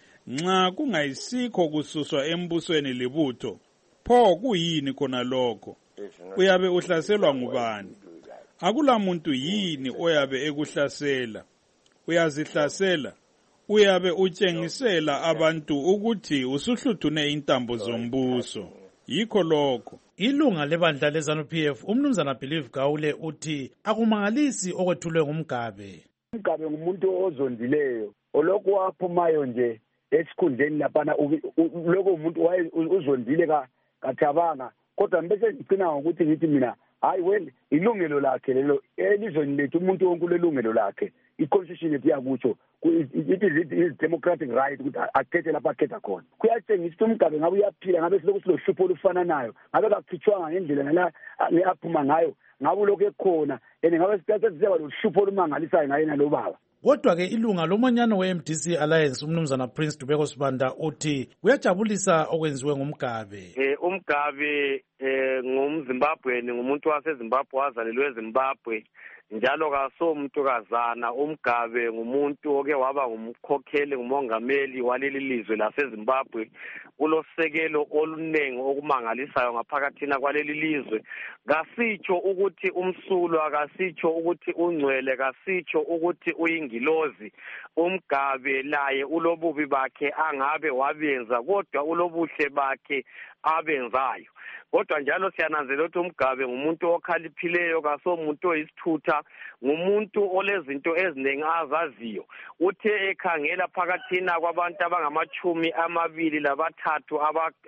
Nxa kungayisikho kususwa embusweni libutho, pho kuyini khona lokho? Uyabe uhlaselwa ngubani? Akula muntu yini oyabe ekuhlasela? Uyazihlasela? Uyabe utshengisela abantu ukuthi usuhluthune intambo zombuso. Yikho lokho. Ilunga lebandla leZANU P F umnumzana Believe Gawule uthi akumangalisi okwethulwe nguMugabe. uMugabe ngumuntu ozondileyo, olokhu waphumayo nje esikhundleni laphana lokho umuntu waye uzondile ka kathabanga, kodwa bese ngicina ngokuthi ngithi mina hayi well ilungelo lakhe lelo elizweni lethu, umuntu wonke lelungelo lakhe. I-constitution yethu yakutsho it is his democratic right ukuthi akhethe lapha akhetha khona. Kuyatshengisa ukuthi uMugabe ngabe uyaphila, ngabe silokhu silohlupho olufananayo, ngabe kakhitshwanga ngendlela ngala aphuma ngayo, ngabe lokho ekhona and ngabe siseba lohlupho olumangalisayo ngaye nalo baba. Kodwa-ke ilunga lomanyano we-M D C Alliance umnumzana Prince Dubeko Sibanda uthi kuyajabulisa okwenziwe nguMugabe. Eh uMugabe eh ngumZimbabweni, ngumuntu waseZimbabwe wazalelwe eZimbabwe, njalo kasomuntu kazana. uMugabe ngumuntu oke waba ngumkhokheli, ngumongameli waleli lizwe laseZimbabwe. Ulosekelo olunengi okumangalisayo ngaphakathina kwaleli lizwe. Kasitsho ukuthi umsulwa, kasitsho ukuthi ungcwele, kasitsho ukuthi uyingilozi. uMugabe laye ulobubi bakhe angabe wabenza, kodwa ulobuhle bakhe abenzayo. Kodwa njalo siyananzela ukuthi uMugabe ngumuntu okhaliphileyo, kasomuntu oyisithutha, ngumuntu olezinto eziningi azaziyo. Uthe ekhangela phakathina kwabantu abangamachumi amabili labathathu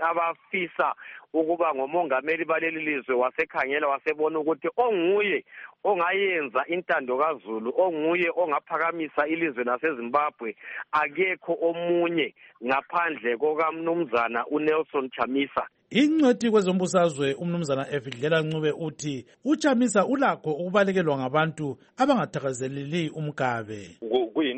abafisa ukuba ngomongameli baleli lizwe, wasekhangela wasebona ukuthi onguye ongayenza intando kaZulu, onguye ongaphakamisa ilizwe laseZimbabwe, akekho omunye ngaphandle kokamnumzana uNelson Chamisa. Ingcwethi kwezombusazwe umnumzana Efidlela Ncube uthi uChamisa ulakho ukubalekelwa ngabantu abangathakazeleli uMugabe. Kuyinto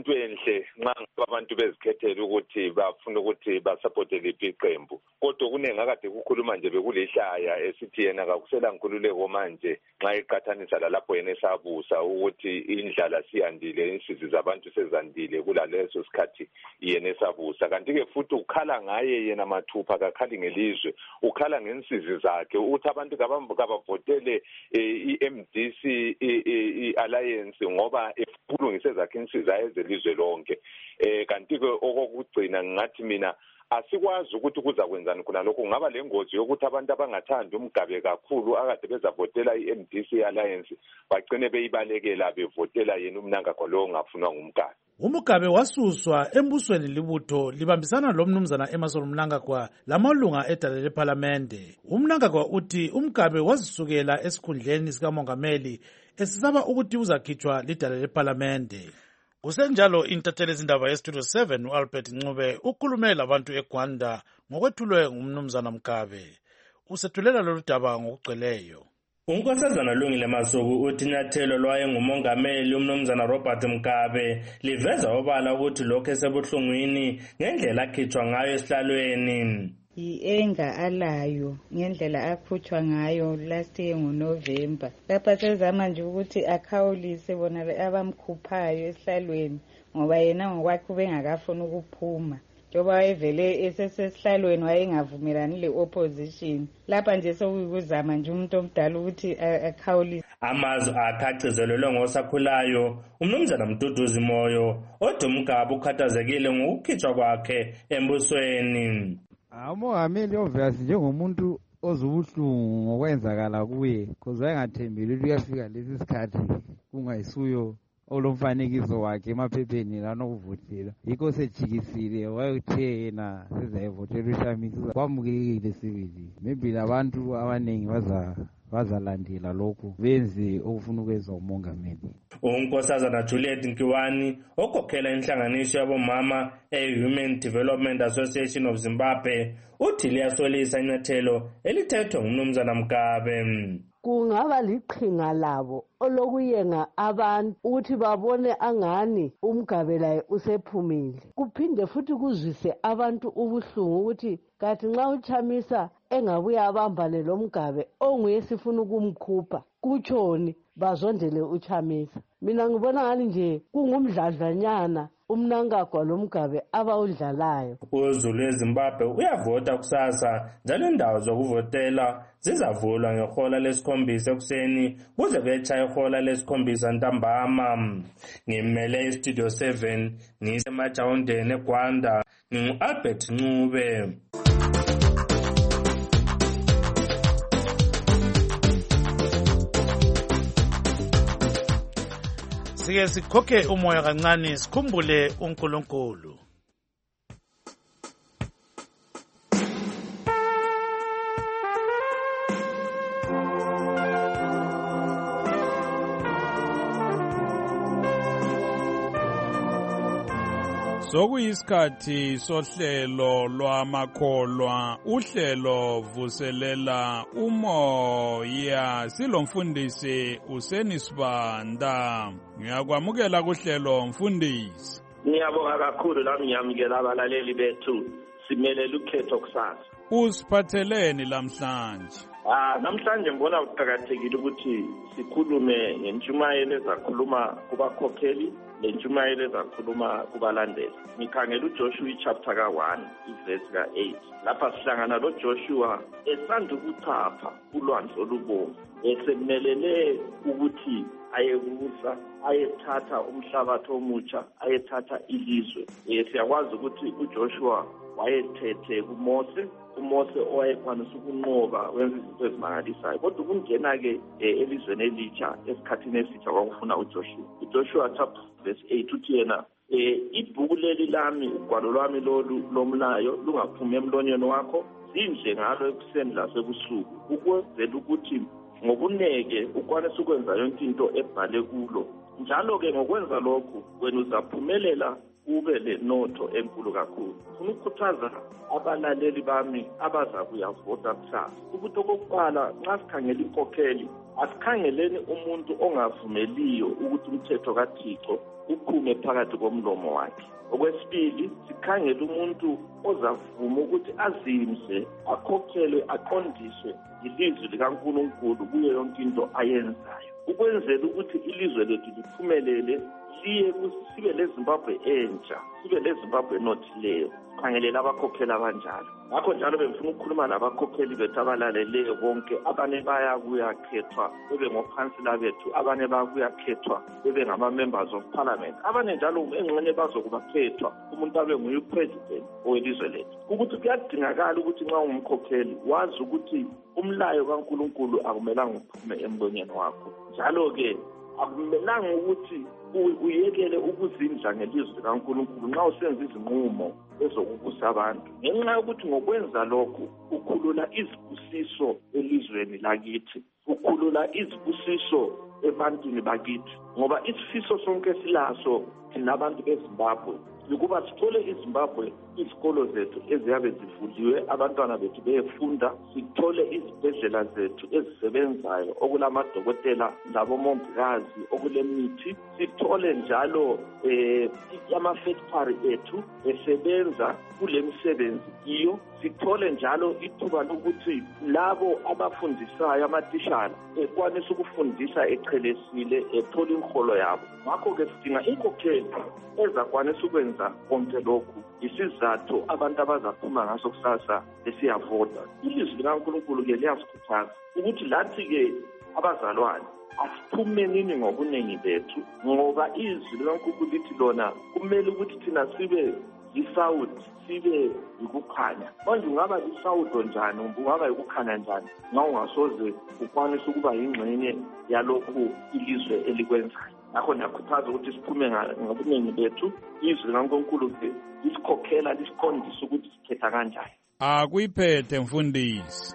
kuyinto enhle nxa abantu bezikhethela ukuthi bafuna ukuthi basupporte liphi iqembu kodwa kunengakade kukhuluma nje bekulihlaya esithi yena kakusela nkululeko manje nxa iqathanisa lalapho yena esabusa ukuthi indlala siyandile insizi zabantu sezandile kulaleso sikhathi yena esabusa kanti-ke futhi ukhala ngaye yena mathupha kakhali ngelizwe ukhala ngensizi zakhe ukuthi abantu kabavotele i-M D C i-alliance ngoba kulungise zakhe insiza ezelizwe lonke eh kanti-ke okokugcina ngathi mina asikwazi ukuthi kuza kwenzani khona lokho kungaba lengozi yokuthi abantu abangathandi umgabe kakhulu akade bezavotela i-M D C alliance bagcine beyibalekela bevotela yena umnangagwa lo ongafunwa ngumgabe. Umugabe wasuswa embusweni libutho libambisana lo mnumzana Emmerson Mnangagwa lamalunga edale leParlamente. Umnangagwa uthi umgabe wazisukela esikhundleni sikamongameli esisaba ukuthi uzakhitshwa lidale leParlamente. Kusenjalo intatheli izindaba yestudio seven uAlbert Ncube ukhulume labantu eGwanda ngokwethulwe ngumnumzana Mgabe. Usethulela lolu daba ngokugcweleyo. Unkosazana Lungile Masuku uthi inyathelo lwaye ngumongameli umnumzana Robert Mugabe liveza obala ukuthi lokho esebuhlungwini ngendlela akhitshwa ngayo esihlalweni. I-enga alayo ngendlela akhutshwa ngayo last year ngoNovember. Lapha sezama nje ukuthi akhawulise bona abamkhuphayo esihlalweni ngoba yena ngokwakhe ubengakafuna ukuphuma. Njoba wayevele esesihlalweni wayengavumelani le-opposition. Lapha nje sokuyikuzama nje umuntu omdala ukuthi akhawulise. Amazwi akhacizelelwe ngosakhulayo umnumzana Mduduzi Moyo othi uMgabe ukhathazekile ngokukhitshwa kwakhe embusweni. Umongameli obviously njengomuntu ozubuhlungu ngokwenzakala kuye because wayengathembeli ukuthi uyafika lesi sikhathi kungayisuyo olomfanekiso wakhe emaphepheni lanokuvotela yikho sejikisile wayethe yena sizayivotela uShamisa kwamukelekile sibili maybe labantu abaningi baza bazalandela lokho benze okufuna ukwenza umongameli. Unkosazana Juliet Nkiwani okhokhela inhlanganiso yabomama e-Human Development Association of Zimbabwe uthi liyasolisa inyathelo elithethwe ngumnumzana Mugabe. Kungaba liqhinga labo olokuyenga abantu ukuthi babone angani uMgabe laye usephumile. Kuphinde futhi kuzwise abantu ubuhlungu ukuthi kathi nxa uChamisa engabuya abambane lo Mugabe onguye sifuna ukumkhupha kutshoni bazondele uChamisa. Mina ngibona ngani nje kungumdladlanyana umnangagwa lo Mugabe abawudlalayo. UZulu eZimbabwe uyavota kusasa njalo indawo zokuvotela zizavulwa ngehola lesikhombisa ekuseni kuze kuyecha ihola lesikhombisa ntambama. Ngimele istudio seven ngisemajawundeni eGwanda ngingu-Albert Ncube. Sike sikhokhe umoya kancane sikhumbule uNkulunkulu. Sokuyisikhathi sohlelo lwamakholwa uhlelo vuselela umoya silomfundisi uSenisibanda. Ngiyakwamukela kuhlelo mfundisi. Ngiyabonga kakhulu lami ngiyamukela abalaleli bethu simelela ukhetho kusasa. Usiphatheleni lamhlanje? Ah namhlanje ngibona kuqhakathekile ukuthi sikhulume ngentshumayelo ezakhuluma kubakhokheli lentshumayelo ezakhuluma kubalandeli. Ngikhangela uJoshua ichapter ka one iverse ka eight. Lapha sihlangana lo Joshua esanda ukuchapha ulwandle olubomvu esemelele ukuthi ayebusa ayethatha umhlabathi omutsha ayethatha ilizwe. Siyakwazi ukuthi uJoshua wayethethe kuMose uMose owayekwanisa ukunqoba wenza izinto ezimangalisayo kodwa ukungena-ke elizweni elitsha esikhathini esitsha kwakufuna uJoshua. uJoshua chapter verse eight uthi yena um ibhuku leli lami ugwalo lwami lolu lomlayo lungaphumi emlonyeni wakho zindle ngalo ekuseni lasebusuku ukwenzela ukuthi ngokuneke ukwanisa ukwenza yonke into ebhale kulo njalo-ke ngokwenza lokhu wena uzaphumelela ube lenotho enkulu kakhulu. Ngifuna ukukhuthaza abalaleli bami abaza kuyavota kusasa ukuthi okokuqala nxa sikhangela inkokheli asikhangeleni umuntu ongavumeliyo ukuthi umthetho kaThixo uphume phakathi komlomo wakhe. Okwesibili sikhangela umuntu ozavuma ukuthi azimse akhokhelwe aqondiswe ilizwi likaNkulunkulu kuyo yonke into ayenzayo ukwenzela ukuthi ilizwe lethu liphumelele siye sibe leZimbabwe entsha sibe leZimbabwe enothileyo sikhangelela abakhokheli abanjalo. Ngakho njalo bengifuna ukukhuluma labakhokheli bethu abalaleleyo bonke abane baya kuyakhethwa bebe ngophansila bethu abane baya kuyakhethwa bebe ngama-members of parliament abane njalo engxenye bazokubakhethwa umuntu abe nguye upresident owelizwe lethu ukuthi kuyadingakala ukuthi nxa ungumkhokheli wazi ukuthi umlayo kaNkulunkulu akumelanga uphume emlonyeni wakho njalo-ke akumelanga ukuthi uyekele ukuzindla ngelizwi likaNkulunkulu nxa usenza izinqumo ezokubusa abantu ngenxa yokuthi ngokwenza lokhu ukhulula izibusiso elizweni lakithi ukhulula izibusiso ebantwini bakithi ngoba isifiso sonke silaso nabantu beZimbabwe ukuba sithole iZimbabwe izikolo zethu eziyabe zivuliwe abantwana bethu beyefunda sithole izibhedlela zethu ezisebenzayo okulamadokotela labomongikazi okulemithi sithole njalo eh ama-factory ethu esebenza kule misebenzi iyo sithole njalo ithuba lokuthi labo abafundisayo amatishara ekwanisa ukufundisa echelesile ethola inholo yabo ngakho-ke sidinga inkokheli ezakwanisa ukwenza konke lokhu isizathu abantu abazaphuma ngaso kusasa lesiyavota. Ilizwi likaNkulunkulu-ke liyasikhuthaza ukuthi lathi-ke abazalwane asiphumenini ngobuningi bethu ngoba izwi likaNkulunkulu lithi lona kumele ukuthi thina sibe yisawuti sibe yikukhanya. Manje ungaba yisawudo njani ungaba yikukhanya njani nxa ungasoze ukwanise ukuba yingxenye yalokhu ilizwe elikwenzayo. Ngakho niyakhuthaza ukuthi siphume ngobuningi bethu izwi likaNkulunkulu lisikhokhela lisiqondisa ukuthi sikhetha kanjani. Akuyiphethe mfundisi.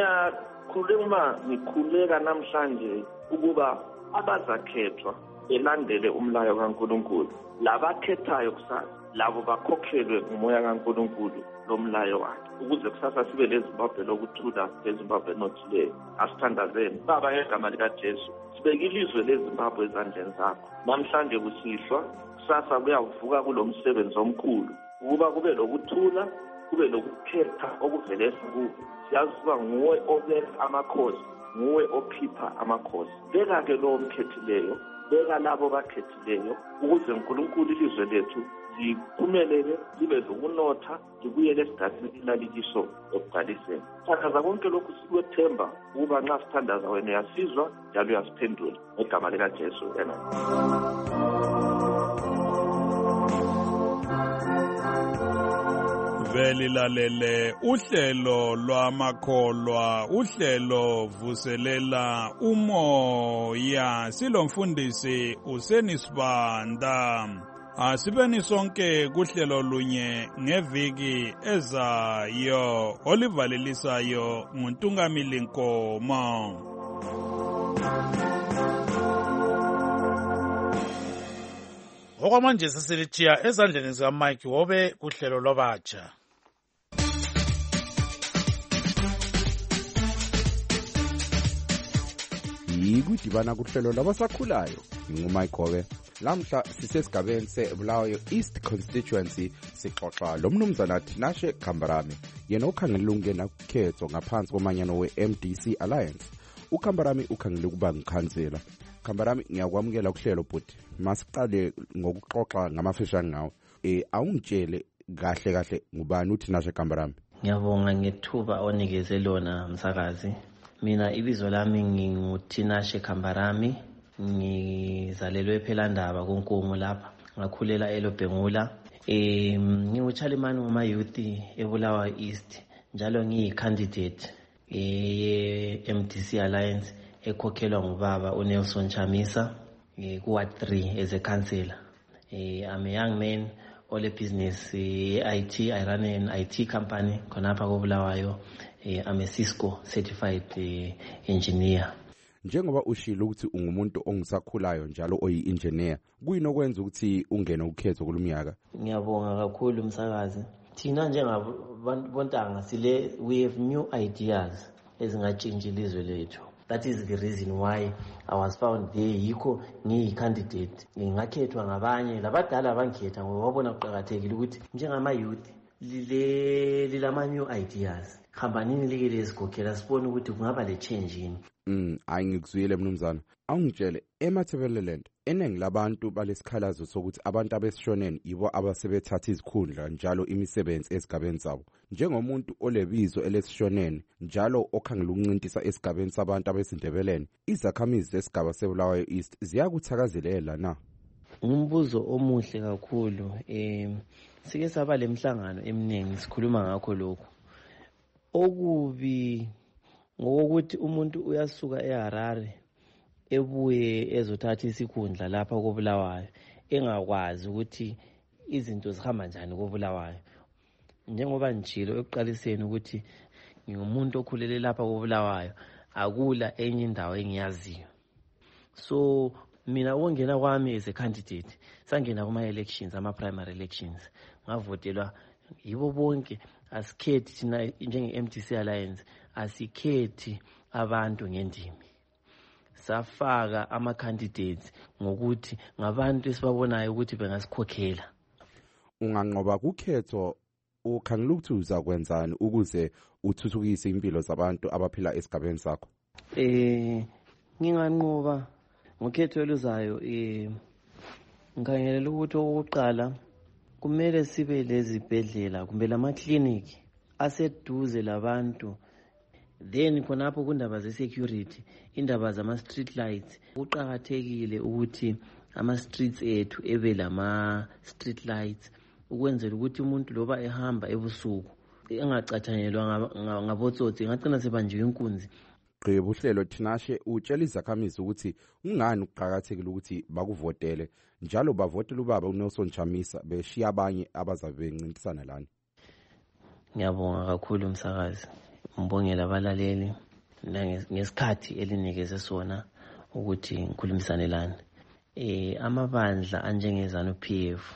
Ngiyakhuluma ngikhuleka namhlanje ukuba abazakhethwa belandele umlayo kaNkulunkulu labakhethayo kusasa labo bakhokhelwe ngumoya kaNkulunkulu lomlayo wakhe ukuze kusasa sibe leZimbabwe lokuthula leZimbabwe enothileyo. Asithandazeni baba ngegama likaJesu sibeka ilizwe leZimbabwe ezandleni zakho namhlanje kusihlwa kusasa kuyavuka kulo msebenzi omkhulu ukuba kube lokuthula kube lokukhetha okuvele kuwe siyazi ukuba nguwe obeka amakhosi nguwe okhipha amakhosi beka-ke lowo mkhethileyo beka labo bakhethileyo ukuze uNkulunkulu ilizwe lethu liphumelele libe lokunotha libuyele esigabeni lalikiso ekuqaliseni. Thakaza konke lokhu sikwethemba ukuba nxa sithandaza wena uyasizwa njalo uyasiphendula ngegama likaJesu. Amen. Velilalele uhlelo lwamakholwa uhlelo vuselela umoya silomfundisi uSenisibanda. Asibeni sonke kuhlelo lunye ngeviki ezayo olivalelisayo nguNtungamili Nkomo. Okwamanje sesilichiya ezandleni zikaMike Wobe kuhlelo lwabatsha. Yikudibana kuhlelo labasakhulayo ngingumike Wobe. Lamhla sisesigabeni seBulawayo East Constituency sixoxa lo mnumzana Tinashe Kambarami yena ukhangela ukungena kukhetho ngaphansi komanyano we-M D C Alliance. uKambarami ukhangela ukuba ngikhansela. Kambarami ngiyakwamukela kuhlelo bhuti masiqale ngokuxoxa ngamafishane ngawo eh awungitshele kahle kahle ngubani uTinashe Kambarami. Ngiyabonga ngethuba onikeze lona msakazi. Mina ibizo lami nginguTinashe Kambarami ngizalelwe ePhelandaba kuNkumu lapha ngakhulela eLobhengula. Eh ngiuChalimani ngoma youth eBulawayo East njalo ngiyicandidate ye-M D C Alliance ekhokhelwa ngubaba uNelson Chamisa ku Ward three as a councillor. I'm a young man all a business I T. I run an I T company khonapha koBulawayo. I'm a Cisco certified engineer. njengoba ushilo ukuthi ungumuntu ongisakhulayo njalo oyi-engineer kuyini okwenza ukuthi ungene ukhetho kulumnyaka? Ngiyabonga kakhulu umsakazi. Thina njengabontanga sile we have new ideas ezingatshintsha ilizwe lethu. That is the reason why I was found there. Yikho ngiyi-candidate ngingakhethwa ngabanye labadala bangikhetha ngoba babona kuqakathekile ukuthi njengama youth lile lilama-new ideas hambanini like lezikhokhela sibone ukuthi kungaba le change yini. Mm, ayingikuzwile mnumzana. Awungitshele eMatabeleland eningi labantu balesikhalazo sokuthi abantu abesishoneni yibo abasebethatha izikhundla njalo imisebenzi esigabeni zabo. Njengomuntu olebizo elesishoneni njalo okhangela ukuncintisa esigabeni sabantu abesindebeleni, izakhamizi zesigaba seBulawayo East ziyakuthakazelela na? Ngumbuzo omuhle kakhulu. Eh sike saba lemhlangano eminingi sikhuluma ngakho lokho. Okubi ngokuthi umuntu uyasuka eHarare ebuye ezothatha isikhundla lapha koBulawayo engakwazi ukuthi izinto zihamba njani koBulawayo. Njengoba njilo ekuqaliseni ukuthi ngingumuntu okhulele lapha koBulawayo, akula enye indawo engiyaziyo. So mina ongena kwami as a candidate sangena kuma elections, ama primary elections, ngavotelwa yibo bonke. Asikhethi thina njenge-M D C Alliance, asikhethi abantu ngendimi. Safaka ama candidates ngokuthi ngabantu esibabonayo ukuthi bengasikhokhela. Unganqoba kukhetho ukhangela ukuthi uzakwenzani ukuze uthuthukise impilo zabantu abaphila esigabeni sakho? Eh nginganqoba ngokhetho oluzayo eh ngikhangelela ukuthi okokuqala kumele sibe lezibhedlela kumbe lama clinic aseduze labantu. Then khonapho kundaba ze security, indaba zama street lights, kuqhakathekile ukuthi ama streets ethu ebe lama street lights ukwenzela ukuthi umuntu loba ehamba ebusuku engacathanyelwa ngabotsotsi ngacina sebanjiwe inkunzi. Gqiba uhlelo Tinashe utshela izakhamizi ukuthi ungani ukuqhakathekile ukuthi bakuvotele njalo bavotela ubaba uNelson Chamisa beshiya abanye abazabe bencintisana lana. Ngiyabonga kakhulu umsakazi. Ngibongela abalaleli ngesikhathi elinikeze sona ukuthi ngikhulumisane lana. Eh amabandla anjenge ZANU-P F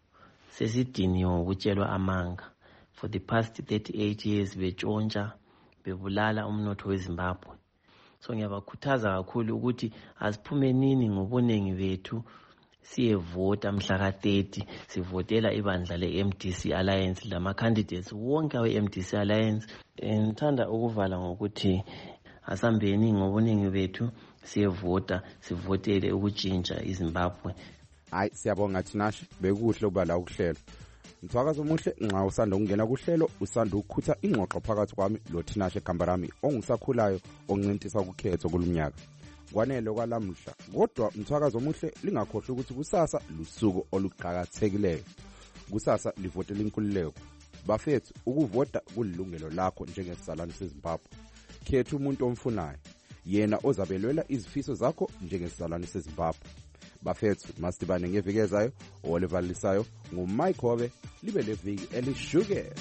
sesidiniwe ukutshelwa amanga for the past thirty-eight years betshontsha bebulala umnotho weZimbabwe. So ngiyabakhuthaza kakhulu ukuthi asiphume nini ngobunengi bethu siyevota mhla ka thirty, sivotela ibandla le-M D C Alliance lama candidates wonke awe-M D C Alliance. Ngithanda ukuvala ngokuthi asambeni ngobuningi bethu siyevota, sivotele ukutshintsha iZimbabwe. Hayi siyabonga Tinashe, bekuhle ubala ukuhlelo. Mthwakazi omuhle nxa usanda ukungena kuhlelo usanda ukukhutha ingxoxo phakathi kwami lo Tinashe Kambarami ongisakhulayo ongincintisa ukukhetho kulumnyaka. Kwanele kwalamhla kodwa mthwakazi omuhle lingakhohlwa ukuthi kusasa lusuku oluqhakathekileyo. Kusasa livotela inkululeko. Bafethu ukuvota kulilungelo lakho njengesizalwane seZimbabwe. Khetha umuntu omfunayo, yena ozabelwela izifiso zakho njengesizalwane seZimbabwe. Bafethu masibane ngeviki ezayo olevalisayo nguMike Hobe libe leviki elishukela.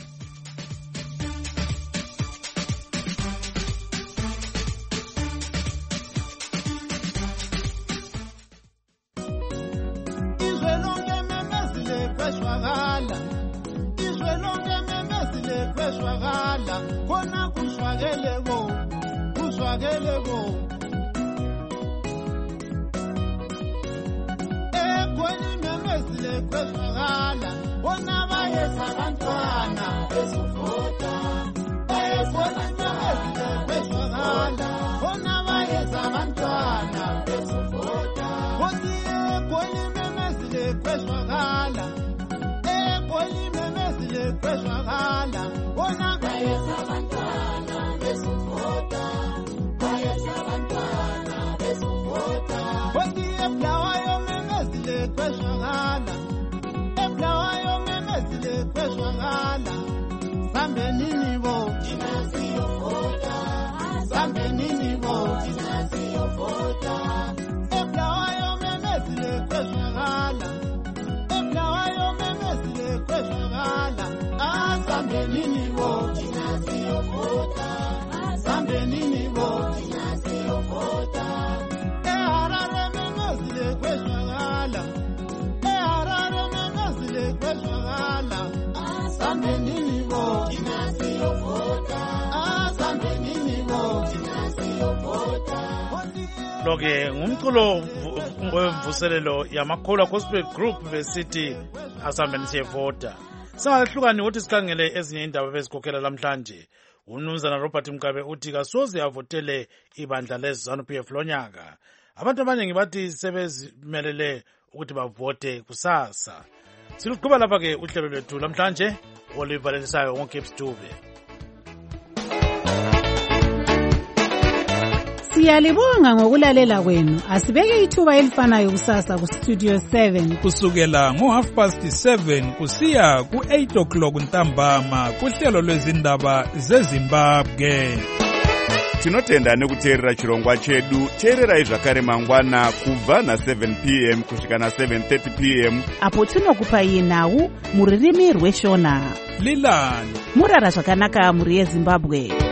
Kona kushwagele bo, kushwagele bo. Eh, kweli memezile kweshwagala, bona bayesa abantwana bezuvota. Eh, kweli memezile kweshwagala, bona bayesa abantwana bezuvota. Koti eh, kweli memezile kweshwagala, eh, kweli memezile kweshwagala, bona bayesa abantwana bezuvota. Bayesa abantwana bezuvota. Koti eblawayo memezile kweshwagala, eblawayo memezile kweshwagala. Sambe Lo-ke ngumculo wemvuselelo yamakholwa gospel group besithi asambeni siyevota. Singahlukani ukuthi sikhangele ezinye indaba bezikhokhela lamhlanje. Umnumzana Robert Mkabe uthi kasoze avotele ibandla leZANU P F lonyaka. Abantu abaningi bathi sebezimelele ukuthi bavote kusasa. Siluqhuba lapha ke uhlelo lwethu lamhlanje olivalelisayo wonke Dube. Siyalibonga ngokulalela kwenu. Asibeke ithuba elifanayo kusasa ku Studio seven kusukela ngo half past seven kusiya ku eight o'clock ntambama kuhlelo lwezindaba zeZimbabwe. Tinotenda nekuteerera chirongwa chedu. Teererai zvakare mangwana kubva na seven p m kusvika na seven thirty p m apo tinokupai nhau muririmi rweshona. Lilani murara zvakanaka muri yeZimbabwe.